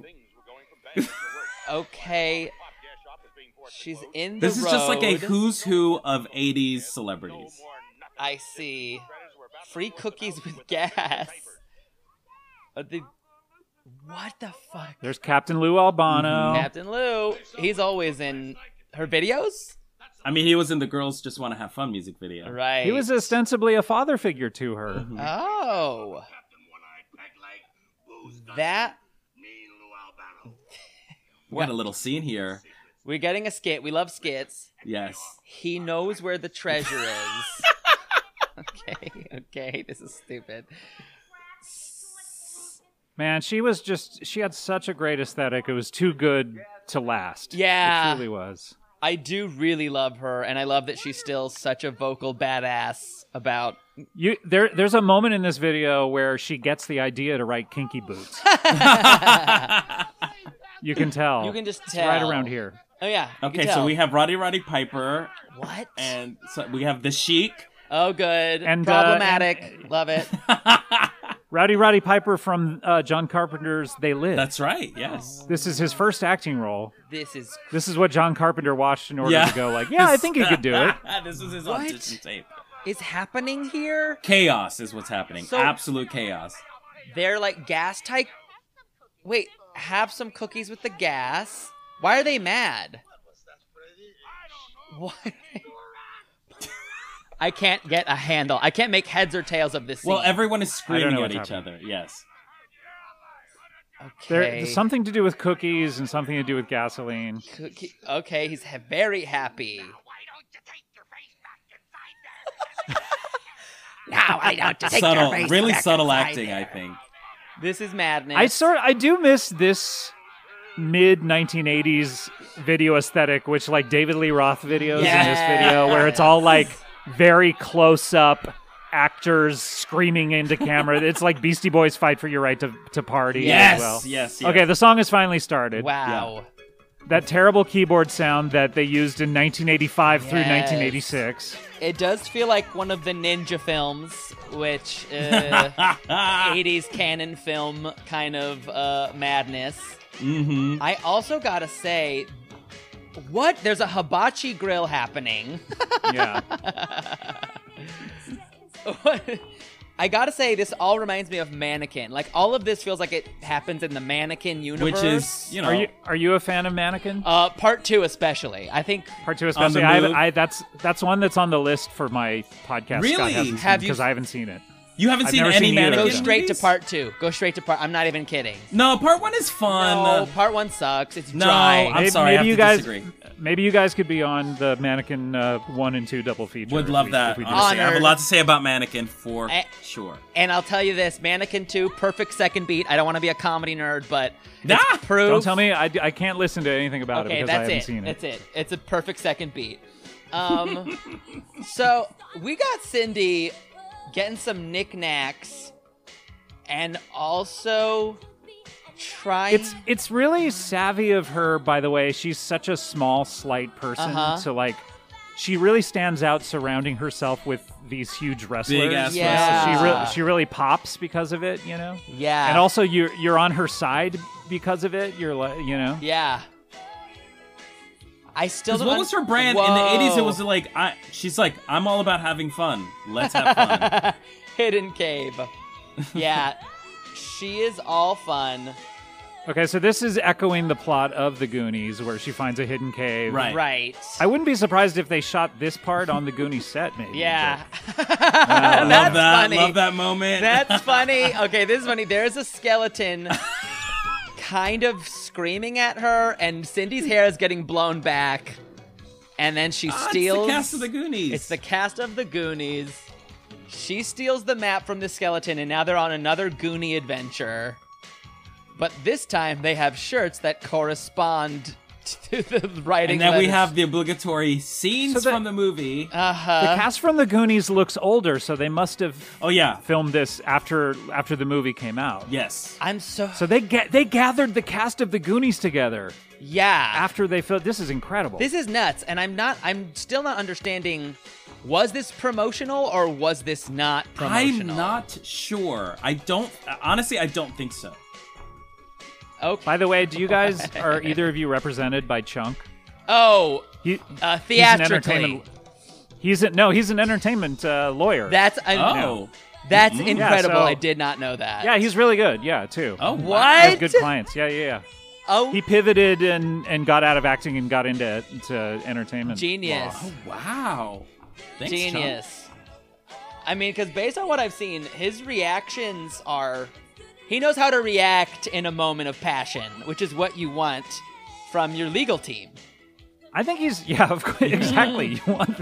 Speaker 1: Okay, she's in the
Speaker 2: This is just like a
Speaker 1: road.
Speaker 2: who's who of eighties celebrities.
Speaker 1: I see. Free cookies with gas. Uh, the- what the fuck?
Speaker 3: There's Captain Lou Albano.
Speaker 1: Captain Lou. He's always in her videos?
Speaker 2: I mean, he was in the Girls Just Want to Have Fun music video.
Speaker 1: Right.
Speaker 3: He was ostensibly a father figure to her.
Speaker 1: Oh. That.
Speaker 2: We got a little scene here.
Speaker 1: We're getting a skit. We love skits.
Speaker 2: Yes.
Speaker 1: He knows where the treasure is. Okay, okay. This is stupid.
Speaker 3: Man, she was just, she had such a great aesthetic. It was too good to last.
Speaker 1: Yeah.
Speaker 3: It truly was.
Speaker 1: I do really love her, and I love that she's still such a vocal badass about.
Speaker 3: You there there's a moment in this video where she gets the idea to write Kinky Boots. You can tell.
Speaker 1: You can just
Speaker 3: It's
Speaker 1: tell.
Speaker 3: right around here.
Speaker 1: Oh, yeah. you
Speaker 2: Okay,
Speaker 1: can
Speaker 2: so
Speaker 1: tell.
Speaker 2: we have Roddy Roddy Piper,
Speaker 1: What?
Speaker 2: and so we have the Sheik.
Speaker 1: Oh, good.
Speaker 3: And, uh,
Speaker 1: Problematic.
Speaker 3: and-
Speaker 1: Love it.
Speaker 3: Rowdy Roddy Piper from uh, John Carpenter's They Live.
Speaker 2: That's right. Yes.
Speaker 3: This is his first acting role.
Speaker 1: This is.
Speaker 3: This is what John Carpenter watched in order
Speaker 2: Yeah.
Speaker 3: to go like, yeah, I think he could do it.
Speaker 2: This was his
Speaker 1: What?
Speaker 2: audition tape.
Speaker 1: Is happening here?
Speaker 2: Chaos is what's happening.
Speaker 1: So-
Speaker 2: Absolute chaos.
Speaker 1: They're like gas type. Wait, have some cookies with the gas. Why are they mad? Why? I can't get a handle. I can't make heads or tails of this scene.
Speaker 2: Well, everyone is
Speaker 3: I don't
Speaker 2: screaming
Speaker 3: know
Speaker 2: at
Speaker 3: what's
Speaker 2: each other. Yes.
Speaker 3: There,
Speaker 1: okay.
Speaker 3: there's something to do with cookies and something to do with gasoline.
Speaker 1: Cookie- okay, he's ha- very happy. Now I don't take
Speaker 2: Subtle,
Speaker 1: your face
Speaker 2: really
Speaker 1: back
Speaker 2: subtle
Speaker 1: inside
Speaker 2: acting,
Speaker 1: there.
Speaker 2: I think.
Speaker 1: This is madness.
Speaker 3: I sort I do miss this mid nineteen eighties video aesthetic, which like David Lee Roth videos
Speaker 1: Yes.
Speaker 3: in this video, where it's all like very close up actors screaming into camera. It's like Beastie Boys Fight for Your Right to, to Party
Speaker 2: Yes,
Speaker 3: as well.
Speaker 2: yes, yes.
Speaker 3: Okay, the song has finally started.
Speaker 1: Wow.
Speaker 3: That terrible keyboard sound that they used in nineteen eighty-five through
Speaker 1: Yes.
Speaker 3: nineteen eighty-six.
Speaker 1: It does feel like one of the ninja films, which uh, eighties canon film kind of uh, madness.
Speaker 2: Mm-hmm.
Speaker 1: I also gotta say, what? There's a hibachi grill happening.
Speaker 3: Yeah.
Speaker 1: I gotta say, this all reminds me of Mannequin. Like, all of this feels like it happens in the Mannequin universe.
Speaker 2: Which is, you know,
Speaker 3: Are you are you a fan of Mannequin?
Speaker 1: Uh, part two especially. I think.
Speaker 3: Part two,
Speaker 2: On
Speaker 3: especially.
Speaker 2: the
Speaker 3: I,
Speaker 2: move?
Speaker 3: I that's that's one that's on the list for my podcast.
Speaker 2: Really?
Speaker 3: Scott hasn't
Speaker 1: Have
Speaker 3: seen
Speaker 1: you-
Speaker 3: because I haven't seen it.
Speaker 2: you haven't
Speaker 3: I've
Speaker 2: seen
Speaker 3: never
Speaker 2: any
Speaker 3: seen either of
Speaker 1: Go
Speaker 2: Mannequin
Speaker 3: them.
Speaker 1: straight to
Speaker 2: movies?
Speaker 1: part two. Go straight to part. I'm not even kidding.
Speaker 2: No, part one is fun.
Speaker 1: No,
Speaker 2: Uh,
Speaker 1: part one sucks. It's
Speaker 2: no,
Speaker 1: dry.
Speaker 2: I'm
Speaker 3: Maybe-
Speaker 2: sorry.
Speaker 3: maybe
Speaker 2: I have
Speaker 3: you
Speaker 2: to
Speaker 3: guys-
Speaker 2: disagree.
Speaker 3: Maybe you guys could be on the Mannequin uh, one and two double feature.
Speaker 2: Would
Speaker 3: if
Speaker 2: love
Speaker 3: we-
Speaker 2: that.
Speaker 3: if we did
Speaker 2: Honestly, I have a
Speaker 1: Honored.
Speaker 2: lot to say about Mannequin for
Speaker 1: Eh.
Speaker 2: sure.
Speaker 1: And I'll tell you this, Mannequin two, perfect second beat. I don't want to be a comedy nerd, but
Speaker 2: Ah!
Speaker 1: it's proof.
Speaker 3: Don't tell me. I, I can't listen to anything about
Speaker 1: Okay,
Speaker 3: it because I
Speaker 1: that's
Speaker 3: haven't
Speaker 1: it.
Speaker 3: seen it.
Speaker 1: That's it. It's a perfect second beat. Um, so we got Cindy getting some knickknacks, and also trying.
Speaker 3: It's it's really savvy of her, by the way. She's such a small, slight person,
Speaker 1: Uh-huh.
Speaker 3: so like, she really stands out surrounding herself with these huge wrestlers.
Speaker 2: Big-ass
Speaker 1: Yeah.
Speaker 3: She really she really pops because of it, you know.
Speaker 1: yeah,
Speaker 3: And also, you're you're on her side because of it. You're like, you know.
Speaker 1: yeah. I still
Speaker 2: 'Cause
Speaker 1: don't
Speaker 2: what
Speaker 1: un-
Speaker 2: was her brand in the eighties? It
Speaker 1: Whoa.
Speaker 2: was like, I. She's like, I'm all about having fun. Let's have fun.
Speaker 1: Hidden Cave. Yeah, she is all fun.
Speaker 3: Okay, so this is echoing the plot of The Goonies, where she finds a hidden cave.
Speaker 2: Right.
Speaker 1: Right.
Speaker 3: I wouldn't be surprised if they shot this part on the Goonies set, maybe.
Speaker 1: Yeah.
Speaker 2: love
Speaker 1: That's
Speaker 2: that.
Speaker 1: funny.
Speaker 2: Love that moment.
Speaker 1: That's funny. Okay, this is funny. There's a skeleton kind of screaming at her, and Cindy's hair is getting blown back. And then she
Speaker 2: Ah,
Speaker 1: steals.
Speaker 2: It's the cast of the Goonies.
Speaker 1: It's the cast of the Goonies. She steals the map from the skeleton, and now they're on another Goonie adventure. But this time they have shirts that correspond to the writing.
Speaker 2: and then we
Speaker 1: letters.
Speaker 2: have the obligatory scenes
Speaker 3: So the-
Speaker 2: from the movie.
Speaker 1: Uh-huh.
Speaker 3: The cast from the Goonies looks older, so they must have
Speaker 2: oh yeah.
Speaker 3: filmed this after after the movie came out.
Speaker 2: Yes.
Speaker 1: I'm so
Speaker 3: So they get they gathered the cast of the Goonies together
Speaker 1: yeah.
Speaker 3: after they filmed. This is incredible.
Speaker 1: This is nuts, and I'm not. I'm still not understanding. Was this promotional or was this not
Speaker 2: I'm
Speaker 1: promotional?
Speaker 2: not sure. I don't. Honestly, I don't think so.
Speaker 1: Okay.
Speaker 3: By the way, do you guys are either of you represented by Chunk?
Speaker 1: Oh,
Speaker 3: He,
Speaker 1: uh,
Speaker 3: he's an
Speaker 1: theatrically.
Speaker 3: entertainment. He's a, no, he's an entertainment uh, lawyer.
Speaker 1: That's I,
Speaker 2: Oh.
Speaker 1: that's
Speaker 2: Mhm.
Speaker 1: incredible.
Speaker 3: Yeah, so-
Speaker 1: I did not know that.
Speaker 3: yeah, he's really good. Yeah, too.
Speaker 2: Oh.
Speaker 1: What?
Speaker 2: Wow.
Speaker 3: He has good clients. Yeah, yeah, yeah.
Speaker 1: Oh,
Speaker 3: He pivoted and, and got out of acting and got into to entertainment.
Speaker 1: genius.
Speaker 3: law.
Speaker 2: Oh wow. Thanks, Chunk.
Speaker 1: Genius. I mean, because based on what I've seen, his reactions are. He knows how to react in a moment of passion, which is what you want from your legal team.
Speaker 3: I think he's yeah, of course, exactly. You want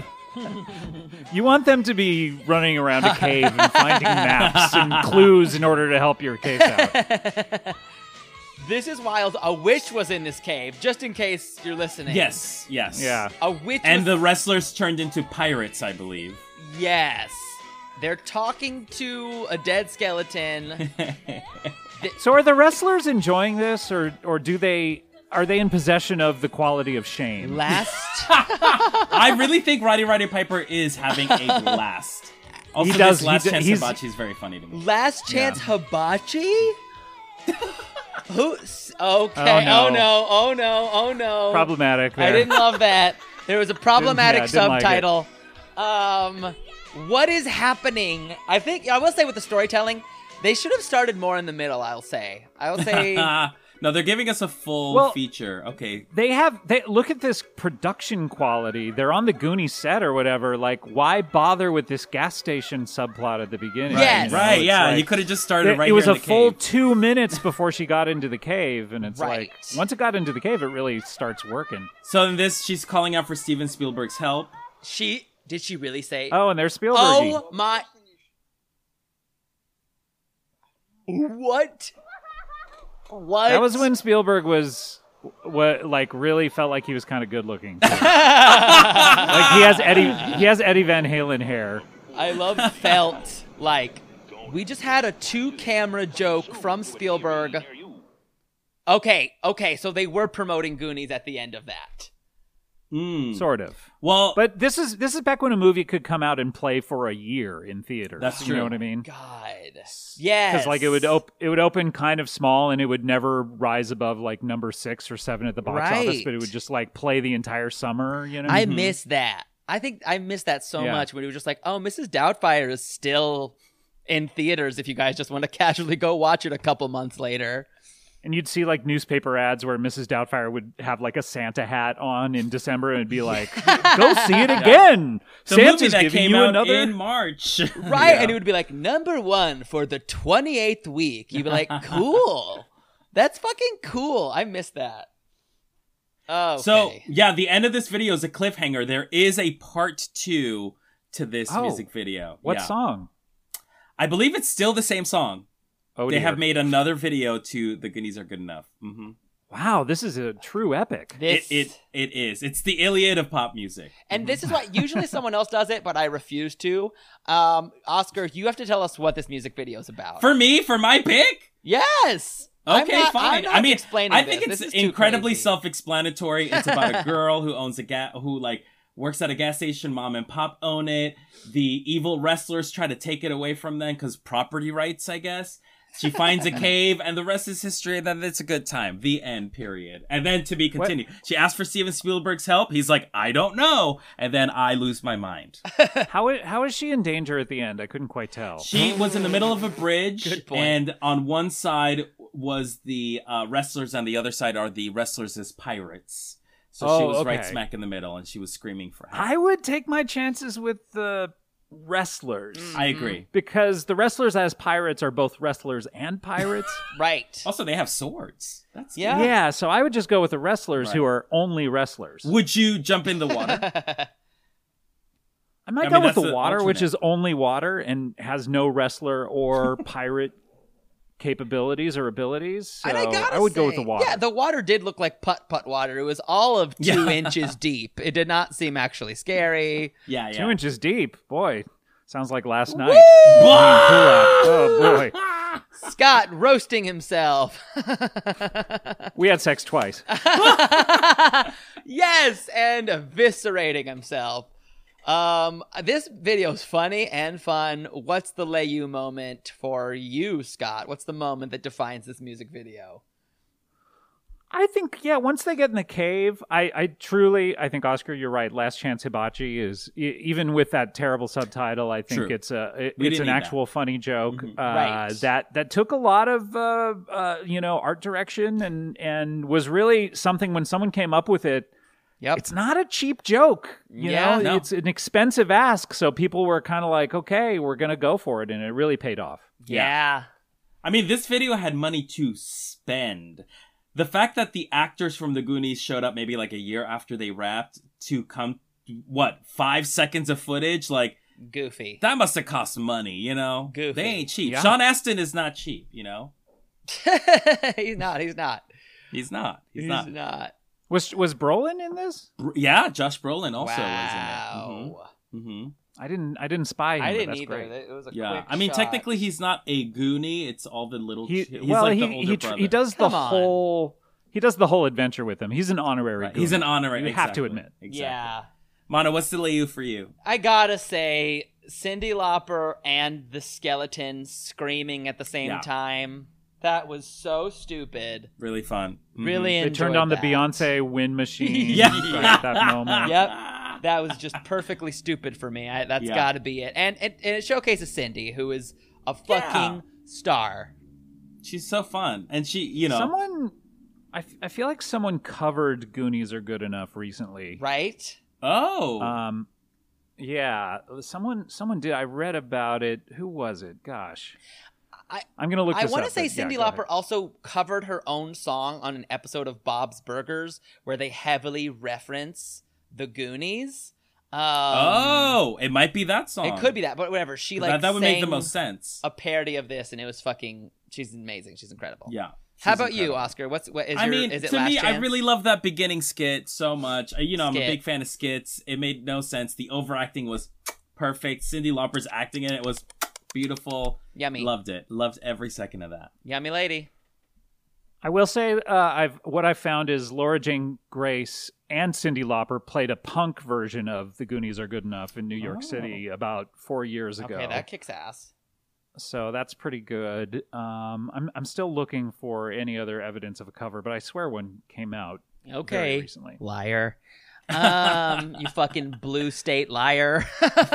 Speaker 3: you want them to be running around a cave and finding maps and clues in order to help your case out.
Speaker 1: This is wild. A witch was in this cave, just in case you're listening.
Speaker 2: Yes. Yes.
Speaker 3: Yeah.
Speaker 1: A witch
Speaker 2: And
Speaker 1: was...
Speaker 2: the wrestlers turned into pirates, I believe.
Speaker 1: Yes. They're talking to a dead skeleton.
Speaker 3: So are the wrestlers enjoying this, or or do they are they in possession of the quality of shame?
Speaker 1: Last...
Speaker 2: I really think Roddy Roddy Piper is having a blast. Also,
Speaker 3: He does,
Speaker 2: this last
Speaker 3: he d-
Speaker 2: chance
Speaker 3: he's-
Speaker 2: hibachi is very funny to me.
Speaker 1: Last chance
Speaker 3: Yeah.
Speaker 1: hibachi? Who? Okay.
Speaker 3: Oh,
Speaker 1: Oh
Speaker 3: no.
Speaker 1: no. Oh no. Oh no.
Speaker 3: Problematic. There.
Speaker 1: I didn't love that. There was a problematic
Speaker 3: Didn't- yeah, didn't like it.
Speaker 1: subtitle. Um, what is happening? I think I will say with the storytelling, they should have started more in the middle. I'll say. I will say.
Speaker 2: no, they're giving us a full
Speaker 3: Well-
Speaker 2: feature. Okay.
Speaker 3: They have they look at this production quality. They're on the Goonies set or whatever. Like, why bother with this gas station subplot at the beginning?
Speaker 1: Yes.
Speaker 3: You know,
Speaker 2: Right,
Speaker 3: it's
Speaker 2: yeah.
Speaker 3: like-
Speaker 2: you could have just started
Speaker 3: It,
Speaker 2: right
Speaker 3: it was
Speaker 2: here
Speaker 3: a
Speaker 2: in the
Speaker 3: full
Speaker 2: cave.
Speaker 3: two minutes before she got into the cave, and it's
Speaker 1: Right.
Speaker 3: like once it got into the cave, it really starts working.
Speaker 2: So in this, she's calling out for Steven Spielberg's help.
Speaker 1: She did she really say?
Speaker 3: Oh, and there's Spielberg.
Speaker 1: Oh my! What? What?
Speaker 3: That was when Spielberg was what like really felt like he was kind of good looking. Like he has Eddie he has Eddie Van Halen hair.
Speaker 1: I love felt like we just had a two-camera joke from Spielberg. Okay, okay, so they were promoting Goonies at the end of that.
Speaker 2: Mm.
Speaker 3: Sort of.
Speaker 2: Well,
Speaker 3: But this is this is back when a movie could come out and play for a year in theaters.
Speaker 2: That's
Speaker 3: You
Speaker 2: true.
Speaker 3: know what I mean?
Speaker 1: God. Yes.
Speaker 3: Because like it would op- it would open kind of small and it would never rise above like number six or seven at the box
Speaker 1: Right.
Speaker 3: office, but it would just like play the entire summer. You know,
Speaker 1: I miss that. I think I miss that so
Speaker 3: Yeah.
Speaker 1: much when it was just like, oh, Missus Doubtfire is still in theaters if you guys just want to casually go watch it a couple months later.
Speaker 3: and you'd see like newspaper ads where Missus Doubtfire would have like a Santa hat on in December and it'd be like, "Go see it again."
Speaker 2: the movie
Speaker 3: Santa's
Speaker 2: that
Speaker 3: giving
Speaker 2: came
Speaker 3: you
Speaker 2: out
Speaker 3: another.
Speaker 2: in March.
Speaker 1: Right,
Speaker 3: Yeah.
Speaker 1: and it would be like number one for the twenty-eighth week. You'd be like, cool. That's fucking cool. I miss that. Oh,
Speaker 2: So, yeah, the end of this video is a cliffhanger. There is a part two to this
Speaker 3: Oh.
Speaker 2: music video.
Speaker 3: What
Speaker 2: Yeah.
Speaker 3: song?
Speaker 2: I believe it's still the same song.
Speaker 3: Oh,
Speaker 2: they
Speaker 3: dear.
Speaker 2: have made another video to The Goonies Are Good Enough. hmm
Speaker 3: Wow, this is a true epic.
Speaker 1: this,
Speaker 2: It, it it is. It's the Iliad of pop music.
Speaker 1: and this is why usually someone else does it, but I refuse to. Um, Oscar, you have to tell us what this music video is about.
Speaker 2: For me, for my pick?
Speaker 1: yes. I'm
Speaker 2: Okay,
Speaker 1: not-
Speaker 2: fine.
Speaker 1: I'm not
Speaker 2: I mean,
Speaker 1: explaining
Speaker 2: I think
Speaker 1: this.
Speaker 2: it's
Speaker 1: This is too
Speaker 2: incredibly
Speaker 1: crazy.
Speaker 2: self-explanatory. It's about a girl who owns a gas, who like works at a gas station. Mom and pop own it. The evil wrestlers try to take it away from them because property rights, I guess. She finds a cave, and the rest is history. Then it's a good time. The end. Period. And then to be continued. She asks for Steven Spielberg's help. He's like, I don't know. And then I lose my mind.
Speaker 3: How i- how is she in danger at the end? I couldn't quite tell.
Speaker 2: She was in the middle of a bridge,
Speaker 1: Good point.
Speaker 2: and on one side was the uh, wrestlers, and the other side are the wrestlers as pirates. So she
Speaker 3: Oh,
Speaker 2: was right
Speaker 3: okay.
Speaker 2: smack in the middle, and she was screaming for help.
Speaker 3: I would take my chances with the wrestlers
Speaker 2: I agree.
Speaker 3: because the wrestlers as pirates are both wrestlers and pirates.
Speaker 1: Right.
Speaker 2: Also, they have swords. That's
Speaker 1: Yeah.
Speaker 3: Yeah, so I would just go with the wrestlers
Speaker 2: Right.
Speaker 3: who are only wrestlers.
Speaker 2: Would you jump in the water?
Speaker 3: I might
Speaker 2: I
Speaker 3: go
Speaker 2: mean,
Speaker 3: with
Speaker 2: that's
Speaker 3: the
Speaker 2: the
Speaker 3: water, which
Speaker 2: alternate.
Speaker 3: is only water and has no wrestler or pirate capabilities or abilities. So
Speaker 1: And I gotta
Speaker 3: I would go with
Speaker 1: say,
Speaker 3: the water.
Speaker 1: Yeah, the water did look like putt putt water. It was all of two
Speaker 2: Yeah.
Speaker 1: inches deep. It did not seem actually scary.
Speaker 2: yeah, yeah.
Speaker 3: Two inches deep. Boy, sounds like last night.
Speaker 2: Woo!
Speaker 3: Oh boy,
Speaker 1: Scott roasting himself.
Speaker 3: we had sex twice.
Speaker 1: Yes, and eviscerating himself. Um, this video's funny and fun. What's the lay you moment for you, Scott? What's the moment that defines this music video?
Speaker 3: I think, yeah, once they get in the cave, I, I truly, I think, Oscar, you're right. Last Chance Hibachi is, e- even with that terrible subtitle, I think
Speaker 2: True.
Speaker 3: it's a, it-
Speaker 2: We
Speaker 3: it's
Speaker 2: didn't
Speaker 3: an
Speaker 2: need
Speaker 3: actual funny joke
Speaker 2: Mhm.
Speaker 3: uh,
Speaker 1: Right.
Speaker 3: that that took a lot of, uh, uh, you know, art direction and and was really something when someone came up with it.
Speaker 1: Yep.
Speaker 3: It's not a cheap joke, you
Speaker 1: Yeah.
Speaker 3: know.
Speaker 2: No.
Speaker 3: It's an expensive ask, so people were kind of like, okay, we're gonna go for it, and it really paid off.
Speaker 1: yeah.
Speaker 2: I mean, this video had money to spend. The fact that the actors from the Goonies showed up maybe like a year after they wrapped to come, what, five seconds of footage? Like,
Speaker 1: Goofy.
Speaker 2: that must have cost money, you know?
Speaker 1: Goofy.
Speaker 2: They ain't cheap.
Speaker 3: Yeah.
Speaker 2: Sean Astin is not cheap, you know?
Speaker 1: He's not. He's not.
Speaker 2: He's not. He's,
Speaker 1: He's
Speaker 2: not.
Speaker 1: not.
Speaker 3: Was was Brolin in this?
Speaker 2: Br- Yeah, Josh Brolin also
Speaker 1: Wow.
Speaker 2: was in it. hmm hmm
Speaker 3: I didn't. I didn't spy him.
Speaker 1: I
Speaker 3: but
Speaker 1: didn't
Speaker 3: that's
Speaker 1: either.
Speaker 3: great.
Speaker 1: It was a
Speaker 2: Yeah,
Speaker 1: quick
Speaker 2: I mean,
Speaker 1: shot.
Speaker 2: technically, he's not a Goonie. It's all the little.
Speaker 3: He,
Speaker 2: ch- he's
Speaker 3: well,
Speaker 2: like
Speaker 3: he
Speaker 2: the older
Speaker 3: he, tr-
Speaker 2: brother.
Speaker 3: he does the
Speaker 1: Come on.
Speaker 3: whole he does the whole adventure with him. He's an honorary.
Speaker 2: Right, He's
Speaker 3: Goonie.
Speaker 2: an honorary.
Speaker 3: You have to
Speaker 2: exactly,
Speaker 3: admit.
Speaker 2: Exactly.
Speaker 1: Yeah.
Speaker 2: Mono, what's the layu for you?
Speaker 1: I gotta say, Cyndi Lauper and the skeleton screaming at the same
Speaker 2: Yeah.
Speaker 1: time. That was so stupid.
Speaker 2: Really fun. Mhm.
Speaker 1: Really
Speaker 3: They
Speaker 1: enjoyed
Speaker 3: turned on the
Speaker 1: that.
Speaker 3: Beyonce wind machine.
Speaker 2: Yeah.
Speaker 3: right at that moment.
Speaker 1: Yep. That was just perfectly stupid for me. I, that's
Speaker 2: Yeah.
Speaker 1: got to be it. And, and and it showcases Cyndi, who is a fucking star.
Speaker 2: She's so fun, and she, you know,
Speaker 3: Someone, I, f- I feel like someone covered Goonies Are Good Enough recently.
Speaker 1: Right?
Speaker 2: oh,
Speaker 3: Um, yeah, someone someone did. I read about it. Who was it? Gosh,
Speaker 1: I-
Speaker 3: I'm gonna look.
Speaker 1: I
Speaker 3: This
Speaker 1: want to
Speaker 3: up,
Speaker 1: say
Speaker 3: but yeah,
Speaker 1: Cyndi
Speaker 3: go ahead.
Speaker 1: Lauper also covered her own song on an episode of Bob's Burgers where they heavily reference the Goonies. Um,
Speaker 2: oh, it might be that song.
Speaker 1: It could be that, but whatever. She like
Speaker 2: that, that would make the
Speaker 1: sang
Speaker 2: most sense.
Speaker 1: a parody of this, and it was fucking. She's amazing. She's incredible.
Speaker 2: Yeah.
Speaker 1: How about
Speaker 2: incredible.
Speaker 1: you, Oscar? What's what is
Speaker 2: I
Speaker 1: your?
Speaker 2: mean,
Speaker 1: is it
Speaker 2: to
Speaker 1: Last
Speaker 2: me,
Speaker 1: Chance?
Speaker 2: I really love that beginning skit so much. Uh, You know, I'm a
Speaker 1: Skit.
Speaker 2: big fan of skits. It made no sense. The overacting was perfect. Cyndi Lauper's acting in it was beautiful.
Speaker 1: Yummy.
Speaker 2: Loved it. Loved every second of that.
Speaker 1: Yummy lady.
Speaker 3: I will say, uh, I've what I found is Laura Jane Grace and Cyndi Lauper played a punk version of "The Goonies Are Good Enough" in New York
Speaker 2: Oh.
Speaker 3: City about four years ago.
Speaker 1: Okay, that kicks ass.
Speaker 3: So that's pretty good. Um, I'm I'm still looking for any other evidence of a cover, but I swear one came out very
Speaker 1: Okay,
Speaker 3: recently.
Speaker 1: liar. Um, you fucking blue state liar,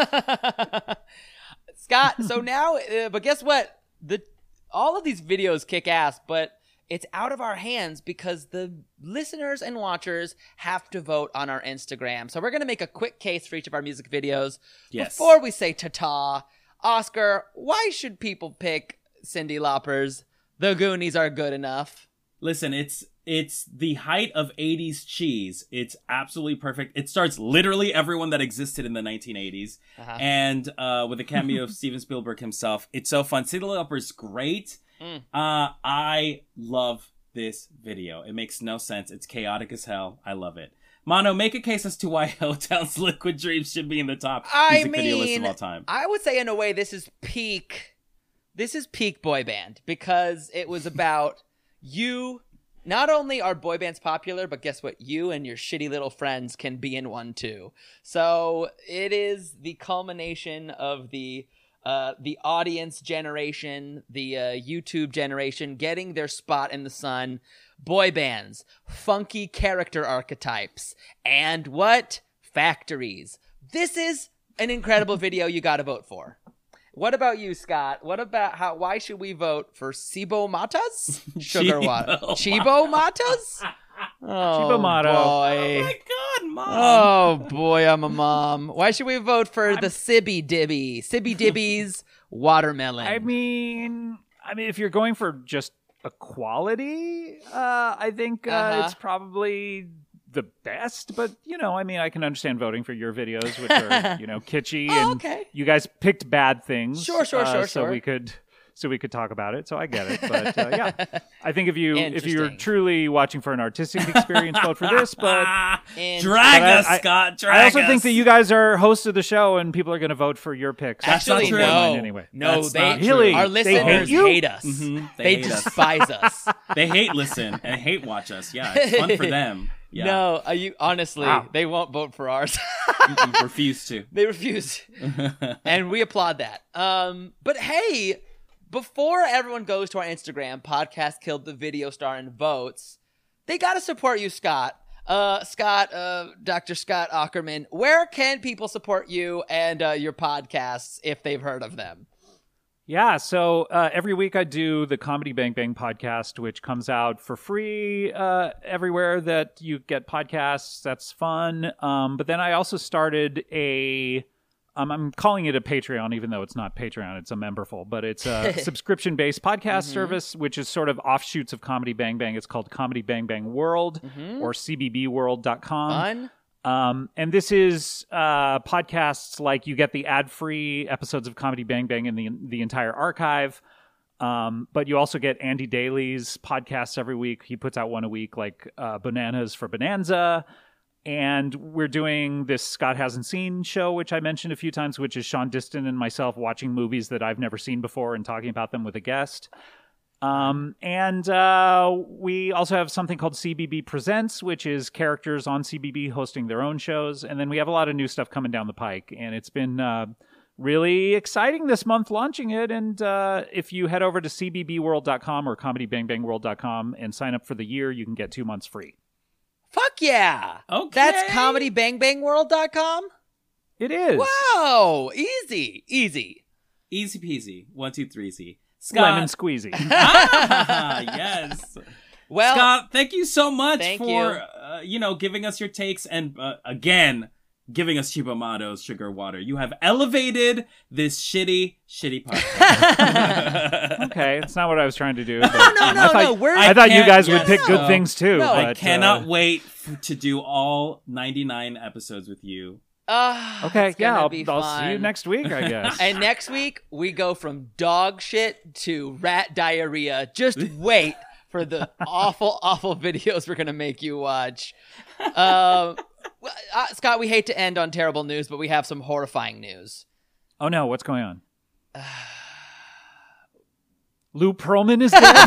Speaker 1: Scott. So now, uh, but guess what? The all of these videos kick ass, but it's out of our hands because the listeners and watchers have to vote on our Instagram. So we're gonna make a quick case for each of our music videos.
Speaker 2: Yes.
Speaker 1: Before we say ta-ta, Oscar, why should people pick Cyndi Lauper's "The Goonies Are Good Enough"?
Speaker 2: Listen, it's it's the height of eighties cheese. It's absolutely perfect. It starts literally everyone that existed in the nineteen eighties.
Speaker 1: Uh-huh.
Speaker 2: And uh, with a cameo of Steven Spielberg himself. It's so fun. Cyndi Lauper's great.
Speaker 1: Mm.
Speaker 2: Uh, I love this video. It makes no sense. It's chaotic as hell. I love it. Mono, make a case as to why Helltown's Liquid Dreams should be in the top
Speaker 1: I
Speaker 2: music video list
Speaker 1: mean,
Speaker 2: of all time.
Speaker 1: I would say in a way this is peak. This is peak boy band because it was about you. Not only are boy bands popular, but guess what? You and your shitty little friends can be in one too. So it is the culmination of the uh, the audience generation, the uh, YouTube generation getting their spot in the sun. Boy bands, funky character archetypes, and what? Factories. This is an incredible video you got to vote for. What about you, Scott? What about how? Why should we vote for Cibo Matas? Sugar water. Chibo Matas? Oh,
Speaker 3: Chibo Mato.
Speaker 2: Oh
Speaker 1: boy.
Speaker 2: my god, Mom!
Speaker 1: Oh, boy, I'm a mom. Why should we vote for the Sibby Dibby? Sibby Dibby's watermelon.
Speaker 3: I mean, I mean, if you're going for just equality, uh, I think uh,
Speaker 1: Uh-huh.
Speaker 3: it's probably the best. But you know, I mean, I can understand voting for your videos, which are you know kitschy,
Speaker 1: Oh,
Speaker 3: and
Speaker 1: okay.
Speaker 3: you guys picked bad things.
Speaker 1: Sure, sure,
Speaker 3: uh,
Speaker 1: sure,
Speaker 3: so
Speaker 1: sure.
Speaker 3: we could. So we could talk about it. So I get it, but uh, yeah, I think if you if you're
Speaker 1: Interesting.
Speaker 3: truly watching for an artistic experience, vote for this. But
Speaker 1: And-
Speaker 2: Drag
Speaker 3: But I-
Speaker 2: us,
Speaker 3: I-
Speaker 2: Scott. Drag
Speaker 3: I also
Speaker 2: us.
Speaker 3: think that you guys are hosts of the show, and people are going to vote for your picks.
Speaker 2: That's not
Speaker 1: Actually,
Speaker 2: true.
Speaker 1: no.
Speaker 3: Mine anyway.
Speaker 1: No,
Speaker 2: That's
Speaker 1: they
Speaker 2: not
Speaker 3: Really?
Speaker 1: our
Speaker 3: They hate
Speaker 1: listeners
Speaker 3: you?
Speaker 1: hate us.
Speaker 2: Mhm,
Speaker 1: They,
Speaker 2: they hate us.
Speaker 1: despise us.
Speaker 2: They hate listen and hate watch us. Yeah, it's fun for them. Yeah.
Speaker 1: No, are you honestly,
Speaker 3: Wow.
Speaker 1: they won't vote for ours.
Speaker 2: Mm-mm, refuse to.
Speaker 1: They refuse. And we applaud that. Um, but hey, before everyone goes to our Instagram, Podcast Killed the Video Star, and votes, they got to support you, Scott. Uh, Scott, uh, Doctor Scott Ackerman, where can people support you and uh, your podcasts if they've heard of them?
Speaker 3: Yeah, so uh, every week I do the Comedy Bang Bang podcast, which comes out for free uh, everywhere that you get podcasts. That's fun. Um, but then I also started a, um, I'm calling it a Patreon, even though it's not Patreon, it's a memberful, but it's a subscription-based podcast service, which is sort of offshoots of Comedy Bang Bang. It's called Comedy Bang Bang World or c b b world dot com.
Speaker 1: Fun?
Speaker 3: Um, and this is uh, podcasts like you get the ad-free episodes of Comedy Bang Bang in the the entire archive, um, but you also get Andy Daly's podcasts every week. He puts out one a week, like uh, Bananas for Bonanza. And we're doing this Scott Hasn't Seen show, which I mentioned a few times, which is Sean Diston and myself watching movies that I've never seen before and talking about them with a guest. Um, and uh, we also have something called C B B Presents, which is characters on C B B hosting their own shows. And then we have a lot of new stuff coming down the pike. And it's been uh, really exciting this month launching it. And uh, if you head over to c b b world dot com or comedy bang bang world dot com and sign up for the year, you can get two months free.
Speaker 1: Fuck yeah.
Speaker 2: Okay.
Speaker 1: That's comedy bang bang world dot com?
Speaker 3: It is.
Speaker 1: Wow. Easy. Easy.
Speaker 2: Easy peasy. One, two, three, easy. Scott.
Speaker 3: Lemon squeezy.
Speaker 2: Ah, yes.
Speaker 1: Well,
Speaker 2: Scott, thank you so much
Speaker 1: Thank
Speaker 2: for,
Speaker 1: you.
Speaker 2: Uh, you know, giving us your takes and, uh, again, giving us Chibo Mato's Sugar Water. You have elevated this shitty, shitty podcast.
Speaker 3: Okay, it's not what I was trying to do. But,
Speaker 1: no, no,
Speaker 3: um,
Speaker 1: no,
Speaker 3: I thought,
Speaker 1: no. We're,
Speaker 3: I thought you
Speaker 2: can't-
Speaker 3: guys would
Speaker 2: yes,
Speaker 3: pick good
Speaker 2: no.
Speaker 3: things too.
Speaker 1: No.
Speaker 2: I
Speaker 3: but,
Speaker 2: cannot
Speaker 3: uh,
Speaker 2: wait f- to do all ninety-nine episodes with you
Speaker 1: Uh,
Speaker 3: Okay,
Speaker 1: it's
Speaker 3: yeah,
Speaker 1: gonna
Speaker 3: I'll,
Speaker 1: be
Speaker 3: I'll see you
Speaker 1: fun.
Speaker 3: next week, I guess.
Speaker 1: And next week, we go from dog shit to rat diarrhea. Just wait for the awful, awful videos we're going to make you watch. Uh, uh, Scott, we hate to end on terrible news, but we have some horrifying news.
Speaker 3: Oh no, what's going on? Lou Pearlman is dead?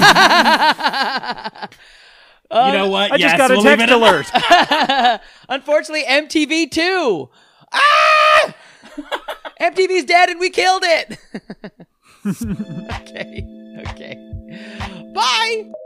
Speaker 2: You know what?
Speaker 3: I
Speaker 2: yes,
Speaker 3: just got a
Speaker 2: we'll leave
Speaker 3: text
Speaker 2: it
Speaker 3: alert.
Speaker 1: Unfortunately, M T V too. Ah! M T V's dead and we killed it. Okay. Okay. Bye.